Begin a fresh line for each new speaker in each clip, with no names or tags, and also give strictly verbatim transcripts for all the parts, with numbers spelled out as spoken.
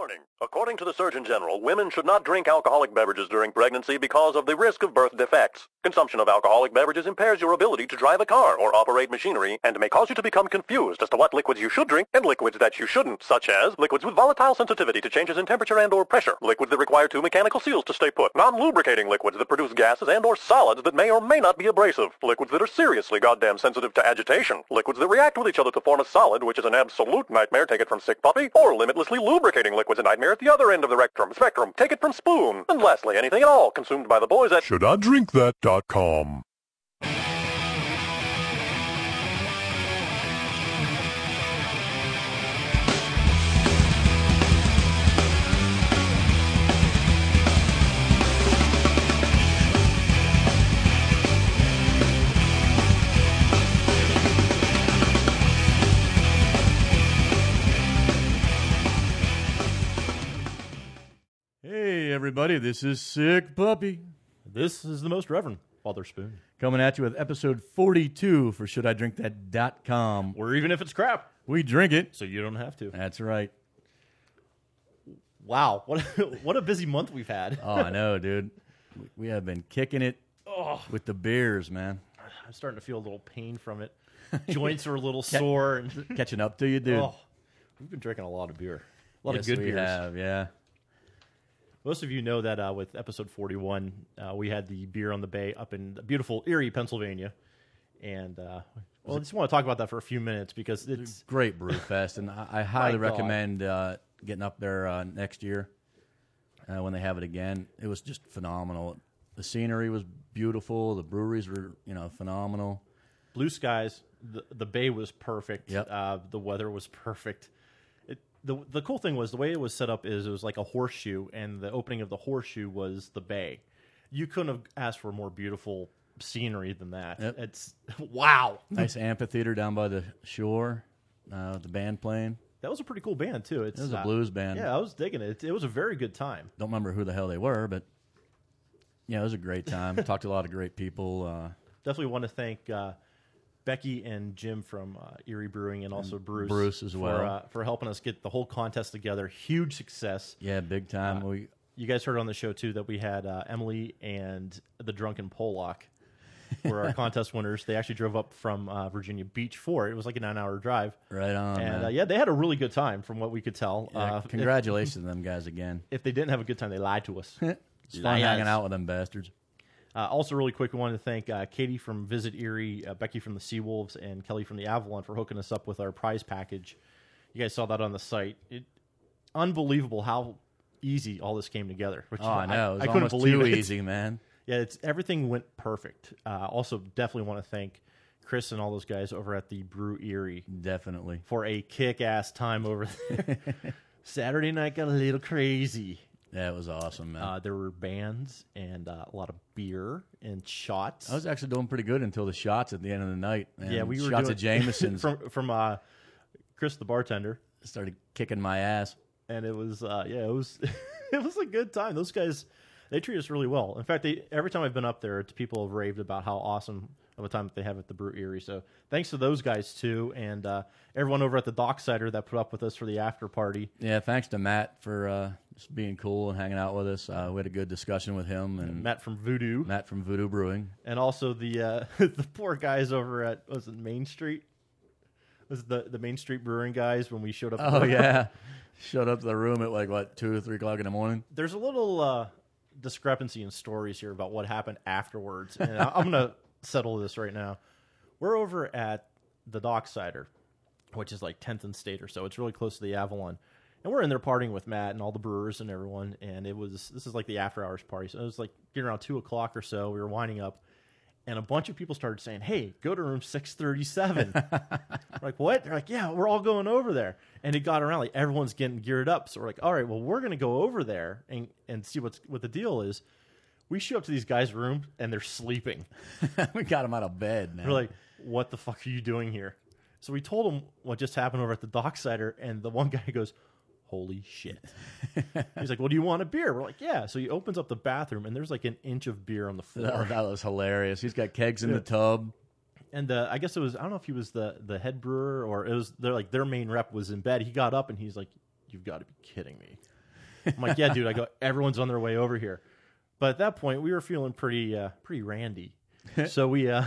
Warning. According to the Surgeon General, women should not drink alcoholic beverages during pregnancy because of the risk of birth defects. Consumption of alcoholic beverages impairs your ability to drive a car or operate machinery and may cause you to become confused as to what liquids you should drink and liquids that you shouldn't, such as liquids with volatile sensitivity to changes in temperature and or pressure, liquids that require two mechanical seals to stay put, non-lubricating liquids that produce gases and or solids that may or may not be abrasive, liquids that are seriously goddamn sensitive to agitation, liquids that react with each other to form a solid, which is an absolute nightmare, take it from Sick Puppy, or limitlessly lubricating liquids, a nightmare at the other end of the rectum, spectrum, take it from Spoon, and lastly, anything at all consumed by the boys at
should I drink that dot com.
Hey, everybody, this is Sick Puppy.
This is the Most Reverend Father Spoon.
Coming at you with episode forty-two for should I drink that dot com.
Or even if it's crap,
we drink it.
so you don't have to.
That's right.
Wow, what a, what a busy month we've had.
Oh, I know, dude. We- We have been kicking it
Oh,
with the beers, man.
I'm starting to feel a little pain from it. Joints are a little sore. And,
Catching up to you, dude.
oh, we've been drinking a lot of beer. A lot
yes,
of good
we
beers.
have, yeah.
Most of you know that uh, with episode forty-one, uh, we had the beer on the bay up in beautiful Erie, Pennsylvania. And, uh, well, I just want to talk about that for a few minutes because it's...
Great brew fest, and I, I highly
My God.
recommend uh, getting up there uh, next year uh, when they have it again. It was just phenomenal. The scenery was beautiful. The breweries were, you know, phenomenal.
Blue skies. The, the bay was perfect.
Yep.
Uh, the weather was perfect. It, the the cool thing was the way it was set up is it was like a horseshoe, and the opening of the horseshoe was the bay. You couldn't have asked for more beautiful scenery than that.
Yep.
It's wow.
Nice amphitheater down by the shore. Uh, the band playing.
That was a pretty cool band too. It's
It was a
uh,
blues band.
Yeah, I was digging it. It, it was a very good time.
Don't remember who the hell they were, but yeah, it was a great time. Talked to a lot of great people. Uh,
Definitely want to thank uh, Becky and Jim from uh, Erie Brewing and also Bruce.
Bruce as well.
For, uh, for helping us get the whole contest together. Huge success.
yeah, big time.
Uh,
we
You guys heard on the show, too, that we had uh, Emily and the Drunken Pollock were our contest winners. They actually drove up from uh, Virginia Beach for it. It was like a nine-hour drive.
right on,
and,
man.
uh, yeah, they had a really good time from what we could tell.
Yeah,
uh,
congratulations to them guys again.
If, if they didn't have a good time, they lied to us.
It's fun
Liars.
hanging out with them bastards.
Uh, also, really quick, we wanted to thank uh, Katie from Visit Erie, uh, Becky from the Seawolves, and Kelly from the Avalon for hooking us up with our prize package. You guys saw that on the site. It, unbelievable how easy all this came together. Which
Oh, I know. It was
I, couldn't
almost
believe
too
it.
easy, man.
Yeah, it's everything went perfect. Uh, also, definitely want to thank Chris and all those guys over at the Brew Erie
Definitely.
for a kick-ass time over there. Saturday night got a little crazy.
Yeah, it was awesome, man.
Uh, there were bands and uh, a lot of beer and shots.
I was actually doing pretty good until the shots at the end of the night. Man.
yeah, we were
shots
doing,
of Jameson's
from from uh, Chris the bartender,
started kicking my ass.
and it was uh, yeah, it was it was a good time. Those guys, they treat us really well. In fact, they every time I've been up there, it's people have raved about how awesome of a time that they have at the Brew Erie. So thanks to those guys too, and uh, everyone over at the Docksider that put up with us for the after party.
Yeah, thanks to Matt for uh, just being cool and hanging out with us. Uh, we had a good discussion with him and
Matt from Voodoo,
Matt from Voodoo Brewing.
and also the uh, the poor guys over at was it Main Street? Was it the the Main Street Brewing guys when we showed up?
Oh yeah, showed up to the room at like what two or three o'clock in the morning.
There's a little uh, discrepancy in stories here about what happened afterwards, and I- I'm gonna settle this right now. We're over at the Docksider, which is like tenth and State or so. It's really close to the Avalon. And we're in there partying with Matt and all the brewers and everyone. And it was, this is like the after hours party. So it was like getting around two o'clock or so. We were winding up. And a bunch of people started saying, hey, go to room six thirty-seven. We're like, what? They're like, yeah, we're all going over there. And it got around, like, everyone's getting geared up. So we're like, all right, well, we're going to go over there and, and see what's what the deal is. We show up to these guys' rooms, and they're sleeping.
We got him out of bed, man.
We're like, what the fuck are you doing here? So we told them what just happened over at the Docksider, and the one guy goes, holy shit. He's like, well, do you want a beer? We're like, yeah. So he opens up the bathroom, and there's like an inch of beer on the floor.
that, that was hilarious. He's got kegs in the tub.
And uh, I guess it was, I don't know if he was the, the head brewer or it was, they're like, their main rep was in bed. He got up, and he's like, you've got to be kidding me. I'm like, yeah, dude. I go, everyone's on their way over here. But at that point, we were feeling pretty uh, pretty randy. So we uh,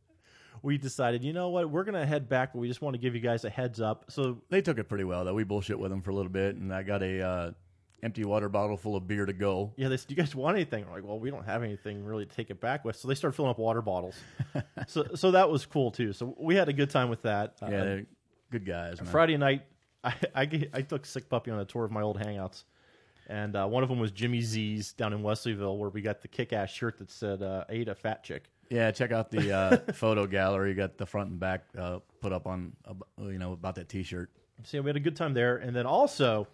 we decided, you know what, we're going to head back, but we just want to give you guys a heads up. So
They took it pretty well, though. We bullshit with them for a little bit, and I got a uh, empty water bottle full of beer to go.
yeah, they said, do you guys want anything? We're like, well, we don't have anything really to take it back with. So they started filling up water bottles. so so that was cool, too. So we had a good time with that.
Yeah,
Uh,
they're good guys, man.
Friday night, I, I, I took Sick Puppy on a tour of my old hangouts. And uh, one of them was Jimmy Z's down in Wesleyville, where we got the kick-ass shirt that said, uh, ate a fat chick.
Yeah, check out the uh, photo gallery. You got the front and back uh, put up on, uh, you know, about that T-shirt.
So yeah, we had a good time there. And then also,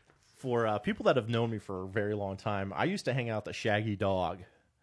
for uh, people that have known me for a very long time, I used to hang out at the Shaggy Dog,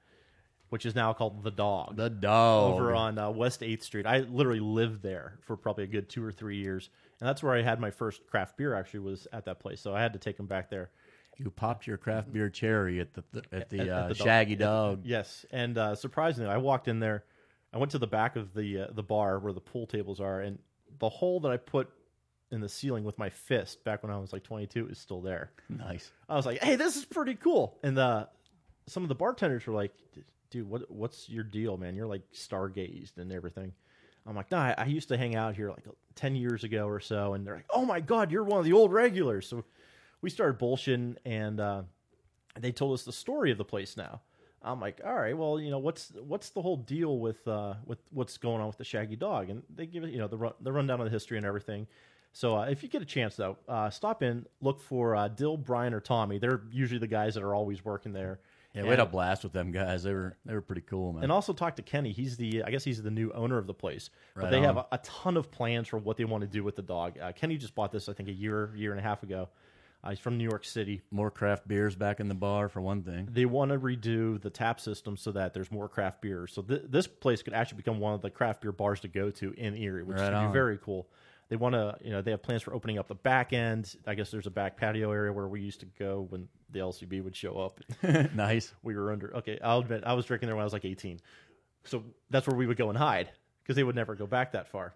which is now called The Dog.
The dog.
Over on uh, West eighth Street. I literally lived there for probably a good two or three years. And that's where I had my first craft beer, actually, was at that place. So I had to take them back there.
You popped your craft beer cherry at the at the,
At- at
uh,
the dog-
Shaggy Dog.
Yes, and uh, surprisingly, I walked in there. I went to the back of the uh, the bar where the pool tables are, and the hole that I put in the ceiling with my fist back when I was like twenty-two is still there.
Nice.
I was like, "Hey, this is pretty cool." And uh, some of the bartenders were like, "Dude, what what's your deal, man? You're like stargazed and everything." I'm like, "No, I, I used to hang out here like ten years ago or so," and they're like, "Oh my God, you're one of the old regulars." So we started bullshitting, and uh, they told us the story of the place now. I'm like, all right, well, you know, what's what's the whole deal with uh, with what's going on with the Shaggy Dog? And they give it, you know, the run, the rundown of the history and everything. So uh, if you get a chance, though, uh, stop in, look for uh, Dill, Brian, or Tommy. They're usually the guys that are always working there.
Yeah, we had a blast with them guys. They were they were pretty cool, man.
And also talk to Kenny. He's the, I guess he's the new owner of the place. But
Right
they
on.
have a, a ton of plans for what they want to do with the dog. Uh, Kenny just bought this, I think, a year, year and a half ago. Uh, he's from New York City.
More craft beers back in the bar, for one thing.
They want to redo the tap system so that there's more craft beers. So th- this place could actually become one of the craft beer bars to go to in Erie, which
Right
would be
on.
very cool. They want to, you know, they have plans for opening up the back end. I guess there's a back patio area where we used to go when the L C B would show up.
Nice.
We were under. Okay, I'll admit I was drinking there when I was like eighteen, so that's where we would go and hide because they would never go back that far.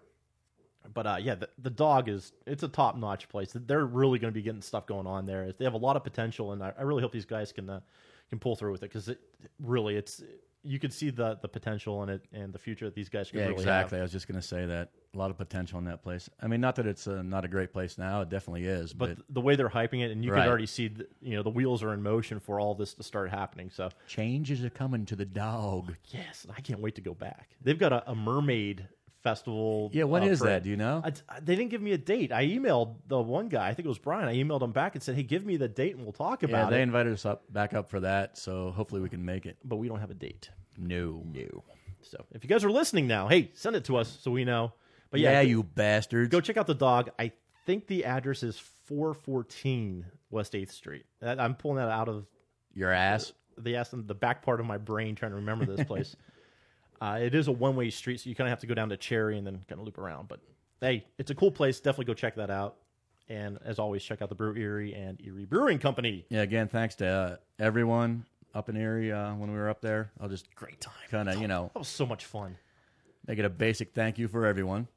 But uh, yeah, the, the dog is it's a top notch place. They're really going to be getting stuff going on there. They have a lot of potential, and I, I really hope these guys can uh, can pull through with it because it, really it's you can see the the potential in it and the future that these guys can
Yeah,
really
exactly.
have.
I was just going to say that. A lot of potential in that place. I mean, not that it's uh, not a great place now. It definitely is.
But
But,
the way they're hyping it, and you
Right.
can already see, the, you know, the wheels are in motion for all this to start happening. So
changes are coming to the dog.
yes, I can't wait to go back. They've got a, a mermaid festival.
Yeah, when
uh,
is
for-
that? Do you know?
I, they didn't give me a date. I emailed the one guy. I think it was Brian. I emailed him back and said, "Hey, give me the date and we'll talk
Yeah,
about
they
it."
invited us up back up for that, so hopefully we can make it.
But we don't have a date.
No.
No. So if you guys are listening now, hey, send it to us so we know. But yeah,
Yeah,
go-
you bastards.
go check out the dog. I think the address is four fourteen West eighth Street. That- I'm pulling that out of
Your ass.
the ass the back part of my brain trying to remember this place. uh, it is a one way street, so you kind of have to go down to Cherry and then kind of loop around. But hey, it's a cool place. Definitely go check that out. And as always, check out the Brew Erie and Erie Brewing Company.
Yeah, again, thanks to uh, everyone up in Erie uh, when we were up there. I'll just
Great time.
kind of, you know,
That was so much fun.
make it a basic thank you for everyone.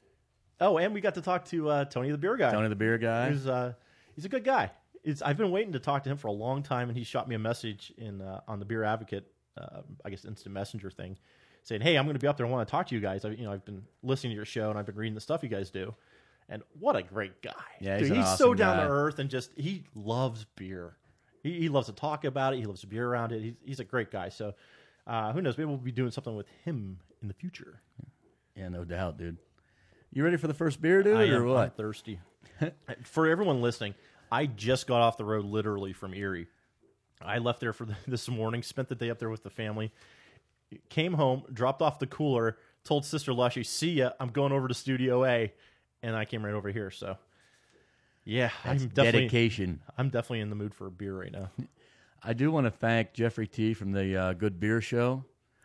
Oh, and we got to talk to uh, Tony the Beer Guy.
Tony the beer guy.
He's, uh, he's a good guy. It's, I've been waiting to talk to him for a long time, and he shot me a message in uh, on the Beer Advocate, uh, I guess, instant messenger thing, saying, "Hey, I'm going to be up there. I want to talk to you guys. I, you know, I've been listening to your show, and I've been reading the stuff you guys do." And what a great guy!
Yeah, he's
Dude,
an
he's so
awesome
down
guy.
to earth, and just he loves beer. He, he loves to talk about it. He loves to be around it. He's, he's a great guy. So, uh, who knows? Maybe we'll be doing something with him in the future.
Yeah, no doubt, dude. You ready for the first beer, dude,
I
or
am, I'm
what?
thirsty. For everyone listening, I just got off the road literally from Erie. I left there for the, this morning, spent the day up there with the family, came home, dropped off the cooler, told Sister Lushy, "See ya, I'm going over to Studio A," and I came right over here. So, yeah,
That's
I'm definitely
dedication.
I'm definitely in the mood for a beer right now.
I do want to thank Jeffrey T from the uh, Good Beer Show.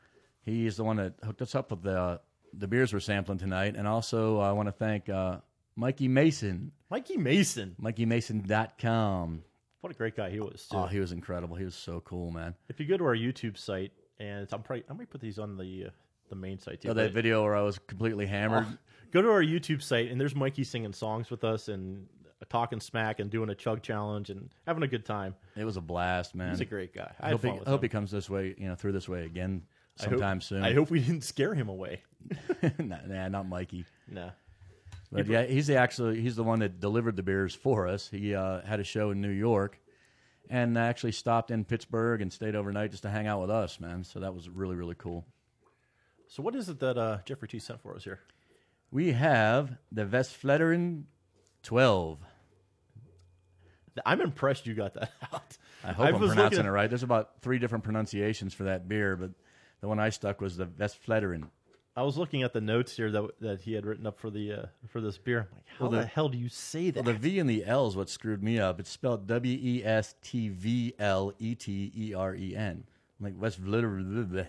He is the one that hooked us up with the uh, the beers we're sampling tonight. And also, I want to thank uh, Mikey Mason,
Mikey Mason,
Mikey Mason dot com.
what a great guy he was too.
Oh, he was incredible. He was so cool, man.
If you go to our YouTube site, and it's, I'm probably I might put these on the uh, the main site too.
Oh, that
but-
video where I was completely hammered.
Oh, go to our YouTube site, and there's Mikey singing songs with us and talking smack and doing a chug challenge and having a good time.
It was a blast, man.
He's a great guy. I
I
had
hope, he,
fun with
I hope
him.
he comes this way, you know, through this way again
I hope-
sometime soon.
I hope we didn't scare him away.
nah, nah, not Mikey.
Nah.
But yeah, he's the actually he's the one that delivered the beers for us. He uh, had a show in New York, and actually stopped in Pittsburgh and stayed overnight just to hang out with us, man. So that was really really cool.
So what is it that uh, Jeffrey T sent for us here?
We have the Westfleteren twelve.
I'm impressed you got that out.
I hope I am
was
pronouncing
looking-
it right. There's about three different pronunciations for that beer, but the one I stuck was the Westfleteren.
I was looking at the notes here that that he had written up for the uh, for this beer. I'm like, how
Well,
the,
the-
hell do you say that?
Well, the V and the L is what screwed me up. It's spelled W E S T V L E T E R E N. Like Westfleteren.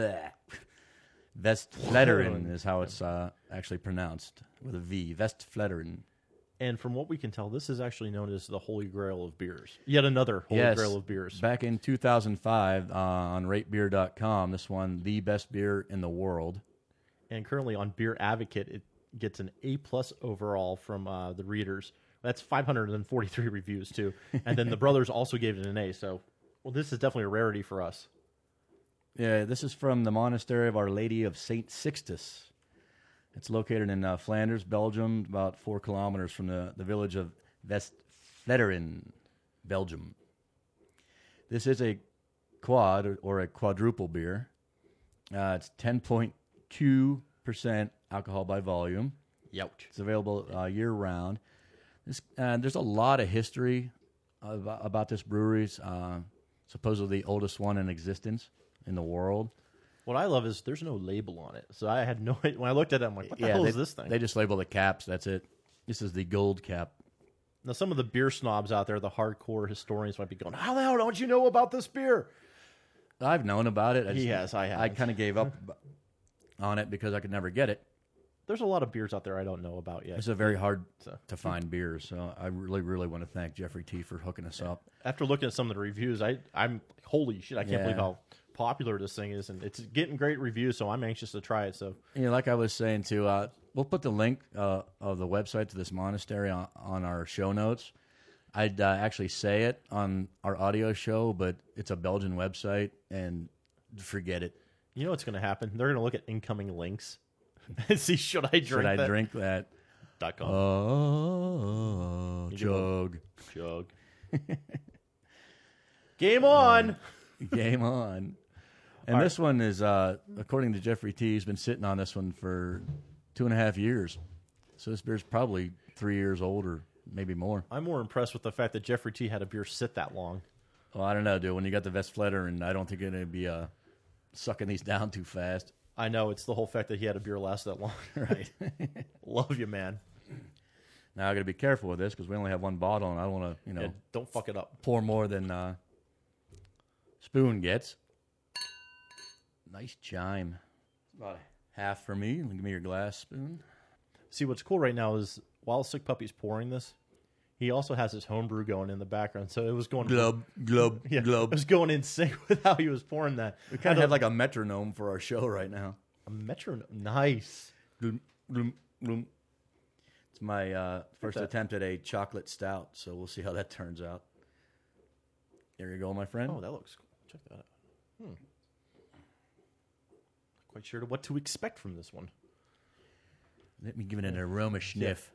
Westfleteren is how it's uh, actually pronounced with a V. Westfleteren.
And from what we can tell, this is actually known as the Holy Grail of beers. Yet another Holy
Yes.
Grail of beers.
Back in two thousand five uh, on rate beer dot com, this won the best beer in the world.
And currently on Beer Advocate, it gets an A plus overall from uh, the readers. That's five hundred forty-three reviews too. And then the brothers also gave it an A. So, well, this is definitely a rarity for us.
Yeah, this is from the Monastery of Our Lady of Saint Sixtus. It's located in uh, Flanders, Belgium, about four kilometers from the, the village of Westfleteren, Belgium. This is a quad or, or a quadruple beer. Uh, it's ten point two percent alcohol by volume.
Youch.
It's available uh, year round. This, uh, there's a lot of history about, about this brewery. It's uh, supposedly the oldest one in existence in the world.
What I love is there's no label on it. So I had no idea. When I looked at it, I'm like, what the
yeah,
hell
they,
is this thing?
They just label the caps. That's it. This is the gold cap.
Now, some of the beer snobs out there, the hardcore historians, might be going, how the hell don't you know about this beer?
I've known about it. I
He has, I
I
haven't.
kind of gave up on it because I could never get it.
There's a lot of beers out there I don't know about yet.
It's a very hard
So-
to find beer, so I really, really want to thank Jeffrey T for hooking us up.
After looking at some of the reviews, I, I'm holy shit, I can't
Yeah.
believe how popular this thing is. And it's getting great reviews, so I'm anxious to try it. So
You know, like I was saying too, uh, we'll put the link uh, of the website to this monastery on, on our show notes. I'd uh, actually say it on our audio show, but it's a Belgian website, and forget it.
you know what's going to happen? They're going to look at incoming links and see, should I drink
Should I
that?
drink that?
Dot com.
Oh,
You
jug.
Chug. Game on!
Game on. And
All
this one is, uh, according to Jeffrey T, he's been sitting on this one for two and a half years. So this beer's probably three years old or maybe more.
I'm more impressed with the fact that Jeffrey T had a beer sit that long.
Well, I don't know, dude. When you got the Westfleter, and I don't think you're going to be uh, sucking these down too fast.
I know, it's the whole fact that he had a beer last that long.
Right.
Love you, man.
Now I got to be careful with this because we only have one bottle, and I don't want to, you know,
Yeah, don't fuck it up.
pour more than uh, Spoon gets. Nice chime. About half for me. Give me your glass, Spoon.
See, what's cool right now is while Sick Puppy's pouring this, he also has his homebrew going in the background. So it was going
Glub, glub,
yeah, it
glub.
was going in sync with how he was pouring that.
We kind of have like a metronome for our show right now.
a metronome. Nice.
Gloom, gloom, gloom. It's my uh, first
that.
attempt at a chocolate stout, so we'll see how that turns out. There you go, my friend.
Oh, that looks cool. Check that out. Hmm. Not quite sure what to expect from this one.
Let me give it an aroma sniff.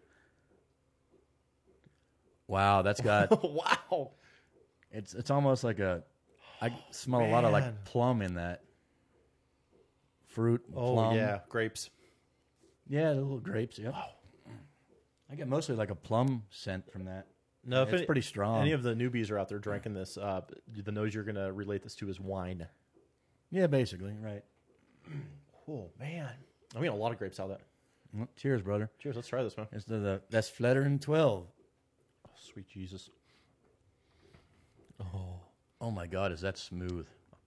Wow, that's got
Wow.
it's it's almost like a I smell a lot of
man.
like plum in that. Fruit,
Oh,
plum.
yeah. Grapes.
Yeah, the little grapes, yeah. I get mostly like a plum scent from that.
No, if
It's
any-
pretty strong.
Any of the newbies are out there drinking this, uh, the nose you're going to relate this to is wine.
Yeah, basically, right.
Oh, man. I'm getting a lot of grapes out of that.
Well, cheers, brother.
Cheers. Let's try this one.
It's the, the that's Flettering twelve.
Oh, sweet Jesus.
Oh my God, is that smooth?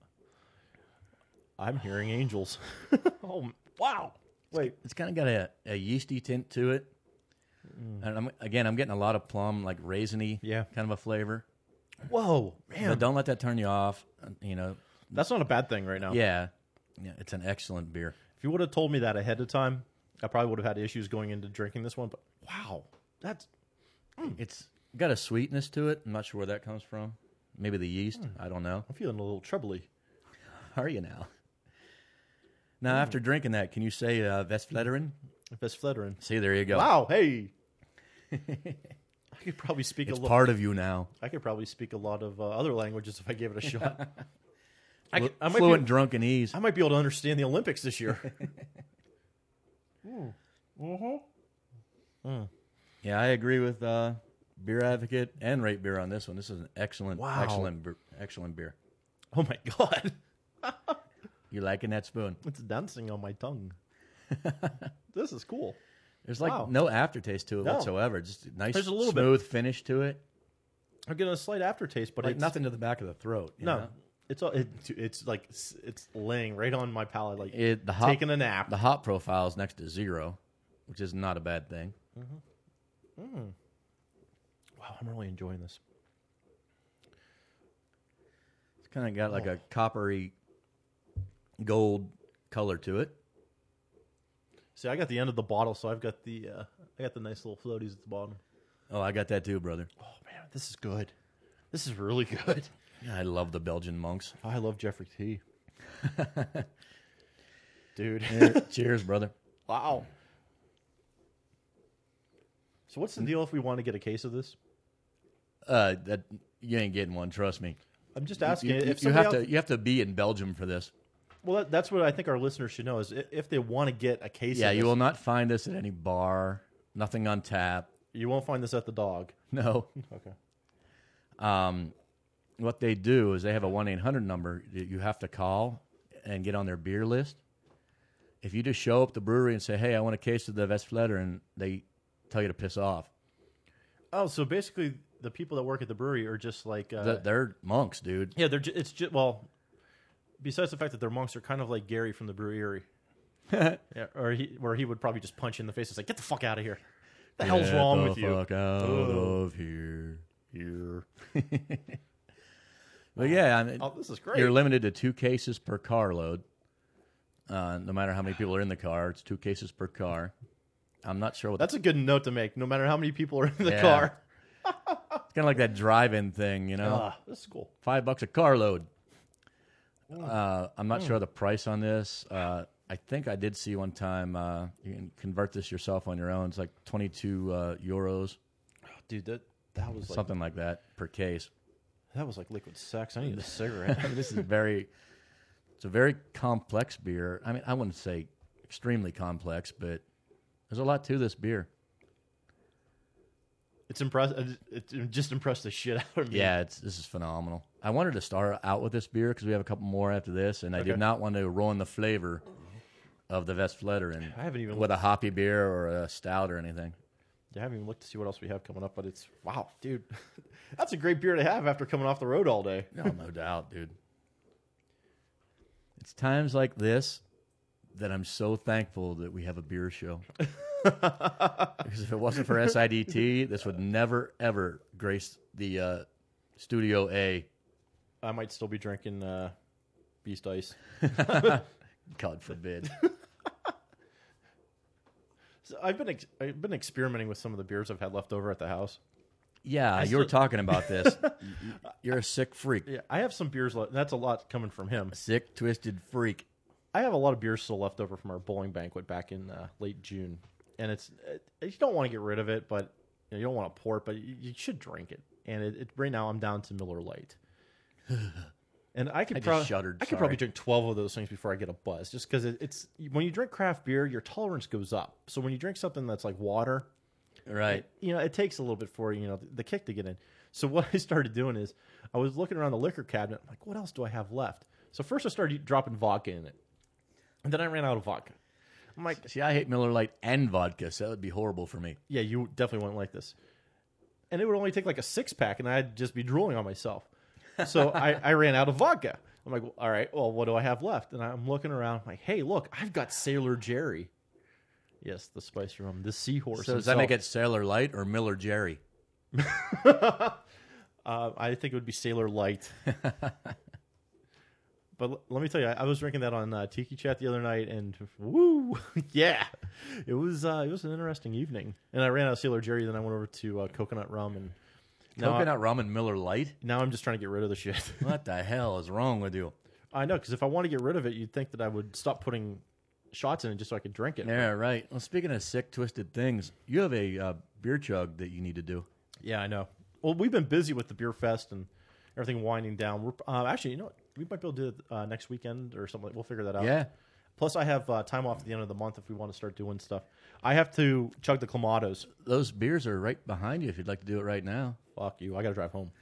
I'm hearing angels. oh, wow. Wait.
It's kind of got a, a yeasty tint to it. And I'm, again, I'm getting a lot of plum, like raisiny,
Yeah.
kind of a flavor.
Whoa, man.
But don't let that turn you off. uh, You know,
That's not a bad thing right now.
yeah, yeah, it's an excellent beer.
If you would have told me that ahead of time, I probably would have had issues going into drinking this one. But wow, that's
It's got a sweetness to it. I'm not sure where that comes from. Maybe the yeast. I don't know.
I'm feeling a little trebly.
How are you now? Now, after drinking that, can you say uh, Vestvleteren?
Vestvleteren.
See, there you go.
Wow, hey. I could probably speak
It's
a lot.
part of you now.
I could probably speak a lot of uh, other languages if I gave it a shot. I,
Flu-
could, I, might
Fluent,
be,
drunk, and ease.
I might be able to understand the Olympics this year.
Yeah, I agree with uh, Beer Advocate and Rate Beer on this one. This is an excellent,
Wow.
excellent, beer, excellent beer.
Oh my god,
You liking that spoon?
it's dancing on my tongue. This is cool.
There's like
Wow.
no aftertaste to it
No.
whatsoever. Just a nice,
There's a little bit.
smooth finish to it.
I'm getting a slight aftertaste, but
Like
it's
nothing to the back of the throat. you
No,
know?
it's all, it, it's like it's, it's laying right on my palate, like
It, the hop,
taking a nap.
The hop profile is next to zero, which is not a bad thing.
Wow, I'm really enjoying this.
It's kind of got like a coppery gold color to it.
See, I got the end of the bottle, so I've got the uh, I got the nice little floaties at the bottom.
Oh, I got that too, brother.
Oh man, this is good. This is really good.
Yeah, I love the Belgian monks.
I love Jeffrey T. Dude.
Cheers, brother.
Wow. So what's the deal if we want to get a case of this?
Uh, that you ain't getting one. Trust me.
I'm just asking.
You, you-
if
you
somebody
have
else-
to. You have to be in Belgium for this.
well, that, that's what I think our listeners should know is i- if they want to get a case.
Yeah,
of
you
this,
will not find this at any bar. Nothing on tap.
You won't find this at the dog.
No.
Okay.
Um, what they do is they have a one eight hundred number that you have to call and get on their beer list. If you just show up at the brewery and say, "Hey, I want a case of the Vestvleteren," they tell you to piss off.
Oh, so basically, the people that work at the brewery are just like uh,
Th- They're monks, dude.
yeah, they're ju- it's just well. Besides the fact that they're monks, they're kind of like Gary from the brewery. Yeah, or he where he would probably just punch you in the face and say, "Get the fuck out of here! What the hell's
Get
wrong
the
with you?"
Fuck out
Ugh.
of here, here. But yeah, I mean,
Oh, this is great.
you're limited to two cases per carload. Uh, no matter how many people are in the car, it's two cases per car. I'm not sure what
That's a good note to make. No matter how many people are in the
Yeah.
car.
it's kind of like that drive-in thing, you know.
Ah, this is cool.
Five bucks a carload. Uh, I'm not sure the price on this. Uh, I think I did see one time. Uh, you can convert this yourself on your own. It's like twenty-two uh, euros,
Dude, that that was like,
something like that per case.
that was like liquid sex. I need a cigarette.
This is very. It's a very complex beer. I mean, I wouldn't say extremely complex, but there's a lot to this beer.
It's impressive. It, it just impressed the shit out of me.
Yeah, it's this is phenomenal. I wanted to start out with this beer because we have a couple more after this, and I
Okay.
did not want to ruin the flavor of the Vestvleteren.
I haven't even
with a hoppy beer or a stout or anything.
I haven't even looked to see what else we have coming up, but it's wow, dude. That's a great beer to have after coming off the road all day.
No, no doubt, dude. It's times like this that I'm so thankful that we have a beer show. Because if it wasn't for S I D T, this would never, ever grace the uh, Studio A.
I might still be drinking uh, Beast Ice.
God forbid.
So I've been ex- I've been experimenting with some of the beers I've had left over at the house.
Yeah,
I
you were
still-
talking about this. You're a sick freak.
Yeah, I have some beers left. That's a lot coming from him.
Sick, twisted freak.
I have a lot of beers still left over from our bowling banquet back in uh, late June, and it's it, you don't want to get rid of it, but you, know, you don't want to pour it, but you, you should drink it. And it, it, right now, I'm down to Miller Lite, and I could
I just
prob-
shuddered,
I could
sorry.
probably drink twelve of those things before I get a buzz, just because it, it's when you drink craft beer, your tolerance goes up. So when you drink something that's like water,
Right.
you know, it takes a little bit for you know the, the kick to get in. So what I started doing is I was looking around the liquor cabinet. I'm like, what else do I have left? So first I started dropping vodka in it, and then I ran out of vodka. I'm like,
See, I hate Miller Lite and vodka, so that would be horrible for me.
yeah, you definitely wouldn't like this. And it would only take like a six pack, and I'd just be drooling on myself. So I, I ran out of vodka. I'm like, well, all right, well, what do I have left? And I'm looking around. I'm like, hey, look, I've got Sailor Jerry. Yes, the spicy rum, the seahorse.
So does that
himself.
make it Sailor Light or Miller Jerry?
Uh, I think it would be Sailor Light. But l- let me tell you, I, I was drinking that on uh, Tiki Chat the other night, and woo, yeah, it was uh, it was an interesting evening. And I ran out of Sailor Jerry, then I went over to uh, coconut rum, and now
Coconut rum and Miller Lite?
I, now I'm just trying to get rid of the shit.
What the hell is wrong with you?
I know, because if I want to get rid of it, you'd think that I would stop putting shots in it just so I could drink it.
Yeah, right. Well, speaking of sick, twisted things, you have a uh, beer chug that you need to do.
Yeah, I know. Well, we've been busy with the beer fest and everything winding down. We're uh, actually, you know, what? We might be able to do it uh, next weekend or something. We'll figure that out.
Yeah.
Plus, I have uh, time off at the end of the month if we want to start doing stuff. I have to chug the Clamatos.
Those beers are right behind you if you'd like to do it right now.
Fuck you. I got to drive home.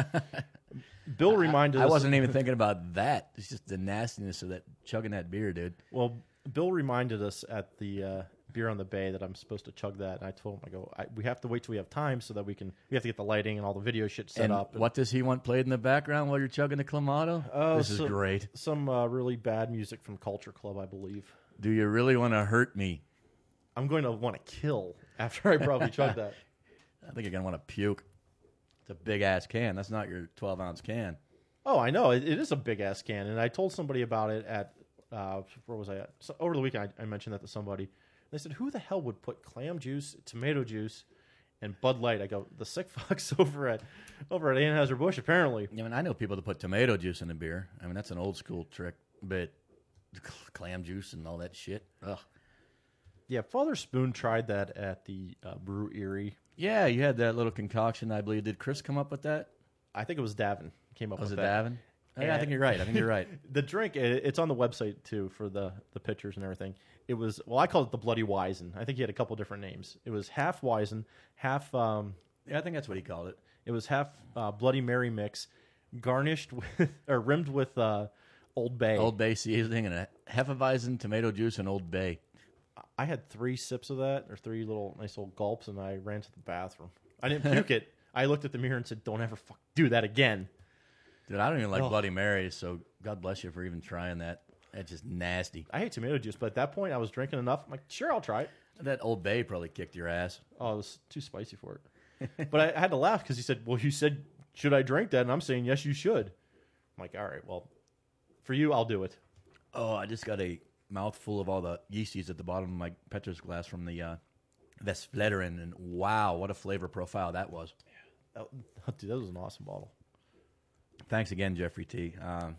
Bill reminded
I
us.
wasn't even thinking about that. It's just the nastiness of that chugging that beer, dude.
Well, Bill reminded us at the uh, Beer on the Bay that I'm supposed to chug that. And I told him, I go, I, we have to wait till we have time so that we can, we have to get the lighting and all the video shit set
And
up. And,
what does he want played in the background while you're chugging the Clamato?
Oh,
this is
so-
great.
Some uh, really bad music from Culture Club, I believe.
Do you really want to hurt me?
I'm going to want to kill after I probably chug that.
I think you're going to want to puke. It's a big-ass can. That's not your twelve-ounce can.
Oh, I know. It, it is a big-ass can. And I told somebody about it at, uh, where was I at? So, over the weekend, I, I mentioned that to somebody. They said, who the hell would put clam juice, tomato juice, and Bud Light? I go, the sick fucks over at over at Anheuser-Busch, apparently.
I mean, I know people that put tomato juice in a beer. I mean, that's an old-school trick, but clam juice and all that shit. Ugh.
Yeah, Father Spoon tried that at the uh, Brew Erie.
Yeah, you had that little concoction, I believe. Did Chris come up with that?
I think it was Davin came up
Was
with
it
that.
Davin? Oh, yeah, I think you're right. I think you're right.
The drink, it, it's on the website, too, for the, the pictures and everything. It was, well, I called it the Bloody Weizen. I think he had a couple different names. It was half Weizen, half, um,
Yeah, I think that's what he called it.
it was half uh, Bloody Mary mix, garnished with, or rimmed with uh, Old Bay.
Old Bay seasoning and a Hefeweizen, tomato juice, and Old Bay.
I had three sips of that, or three little nice little gulps, and I ran to the bathroom. I didn't puke it. I looked at the mirror and said, don't ever fuck do that again.
Dude, I don't even like
Oh.
Bloody Marys, so God bless you for even trying that. That's just nasty.
I hate tomato juice, but at that point, I was drinking enough. I'm like, sure, I'll try it.
That Old Bay probably kicked your ass.
Oh, it was too spicy for it. But I, I had to laugh because he said, well, you said, should I drink that? And I'm saying, yes, you should. I'm like, all right, well, for you, I'll do it.
Oh, I just got a mouthful of all the yeasties at the bottom of my Petra's glass from the uh, Vesfletteren, and wow, what a flavor profile that was.
That, dude, that was an awesome bottle.
Thanks again, Jeffrey T. Um,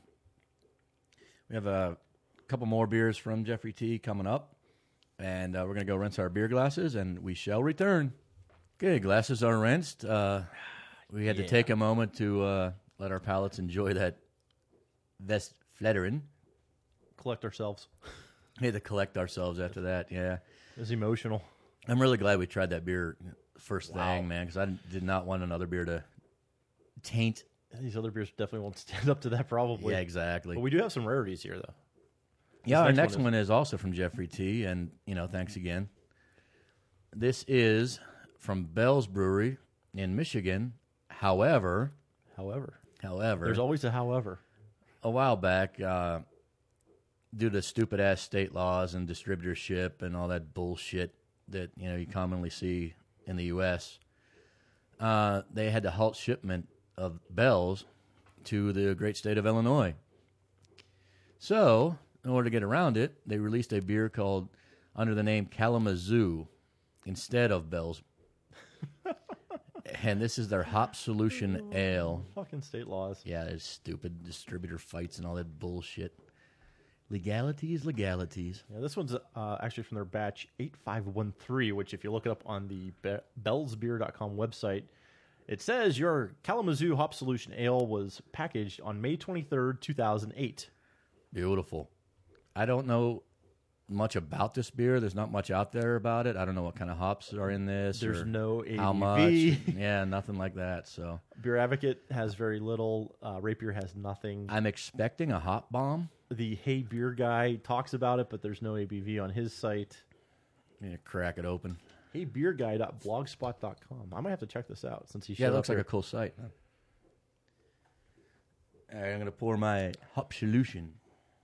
we have a couple more beers from Jeffrey T coming up, and uh, we're going to go rinse our beer glasses, and we shall return. Okay, glasses are rinsed. Uh, we had
Yeah.
to take a moment to uh, let our palates enjoy that Vesfletteren.
Collect ourselves.
We had to collect ourselves after that, yeah.
It was emotional.
I'm really glad we tried that beer first
Wow.
thing, man, because I did not want another beer to taint.
These other beers definitely won't stand up to that, probably.
Yeah, exactly.
But we do have some rarities here, though.
Yeah, our
next
next
one
one is also from Jeffrey T, and, you know, thanks again. This is from Bell's Brewery in Michigan. However,
However,
however,
there's always a however.
a while back, uh, due to stupid-ass state laws and distributorship and all that bullshit that, you know, you commonly see in the U S, uh, they had to halt shipment of Bell's to the great state of Illinois. So, in order to get around it, they released a beer called, under the name Kalamazoo, instead of Bell's. And this is their Hop Solution Ale.
Fucking state laws.
Yeah, it's stupid distributor fights and all that bullshit. Legalities, legalities.
Yeah, this one's uh, actually from their batch eight five one three, which if you look it up on the Be- bells beer dot com website, it says your Kalamazoo Hop Solution Ale was packaged on May twenty-third, two thousand eight.
Beautiful. I don't know much about this beer. There's not much out there about it. I don't know what kind of hops are in this.
There's
or
no A B V.
how much. Yeah, nothing like that. So
Beer Advocate has very little. Uh, Rapier has nothing.
I'm expecting a hop bomb.
The Hey Beer guy talks about it, but there's no A B V on his site.
I'm gonna crack it open.
hey beer guy dot blogspot dot com. I might have to check this out since he showed
Yeah, it
up
looks like
here.
a cool site. All right, I'm gonna pour my hop solution.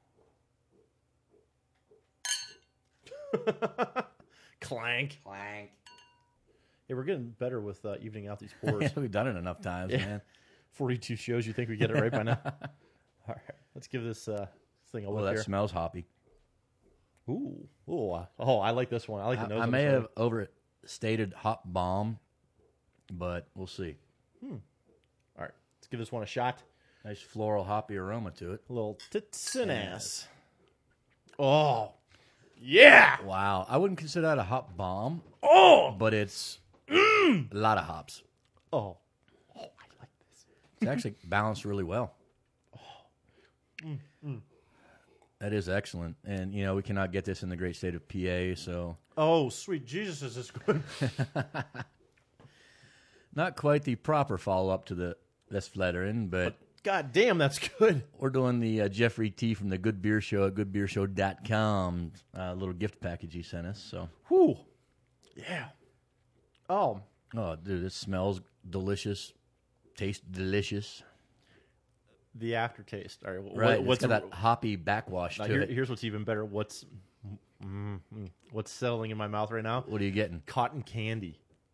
Clank.
Clank.
Hey, we're getting better with uh, evening out these pours.
We've done it enough times,
Yeah.
man.
forty-two shows. You think we get it right by now? All right. Let's give this uh, thing a
Oh,
look
that
here.
smells hoppy.
Ooh, ooh, uh, oh, I like this one. I like the
I,
nose.
I
on
may
this one.
have overstated hop bomb, but we'll see.
All right, let's give this one a shot.
Nice floral hoppy aroma to it.
A little tits and ass. Oh, yeah.
Wow, I wouldn't consider that a hop bomb,
Oh,
but it's a lot of hops.
oh, oh, I like this.
It's actually balanced really well. That is excellent, and you know we cannot get this in the great state of P A, so
Oh, sweet Jesus, is this good?
not quite the proper follow up to the Westvleteren, but
God damn, that's good.
we're doing the uh, Jeffrey T from the Good Beer Show at good beer show dot com uh, little gift package he sent us. So,
Whew. Yeah. Oh,
oh, dude, it smells delicious, tastes delicious.
the aftertaste. All right, wh-
Right,
what's
it's got that hoppy backwash
now,
to
here-
it.
here's what's even better. What's mm, mm, what's settling in my mouth right now?
What are you getting?
Cotton candy.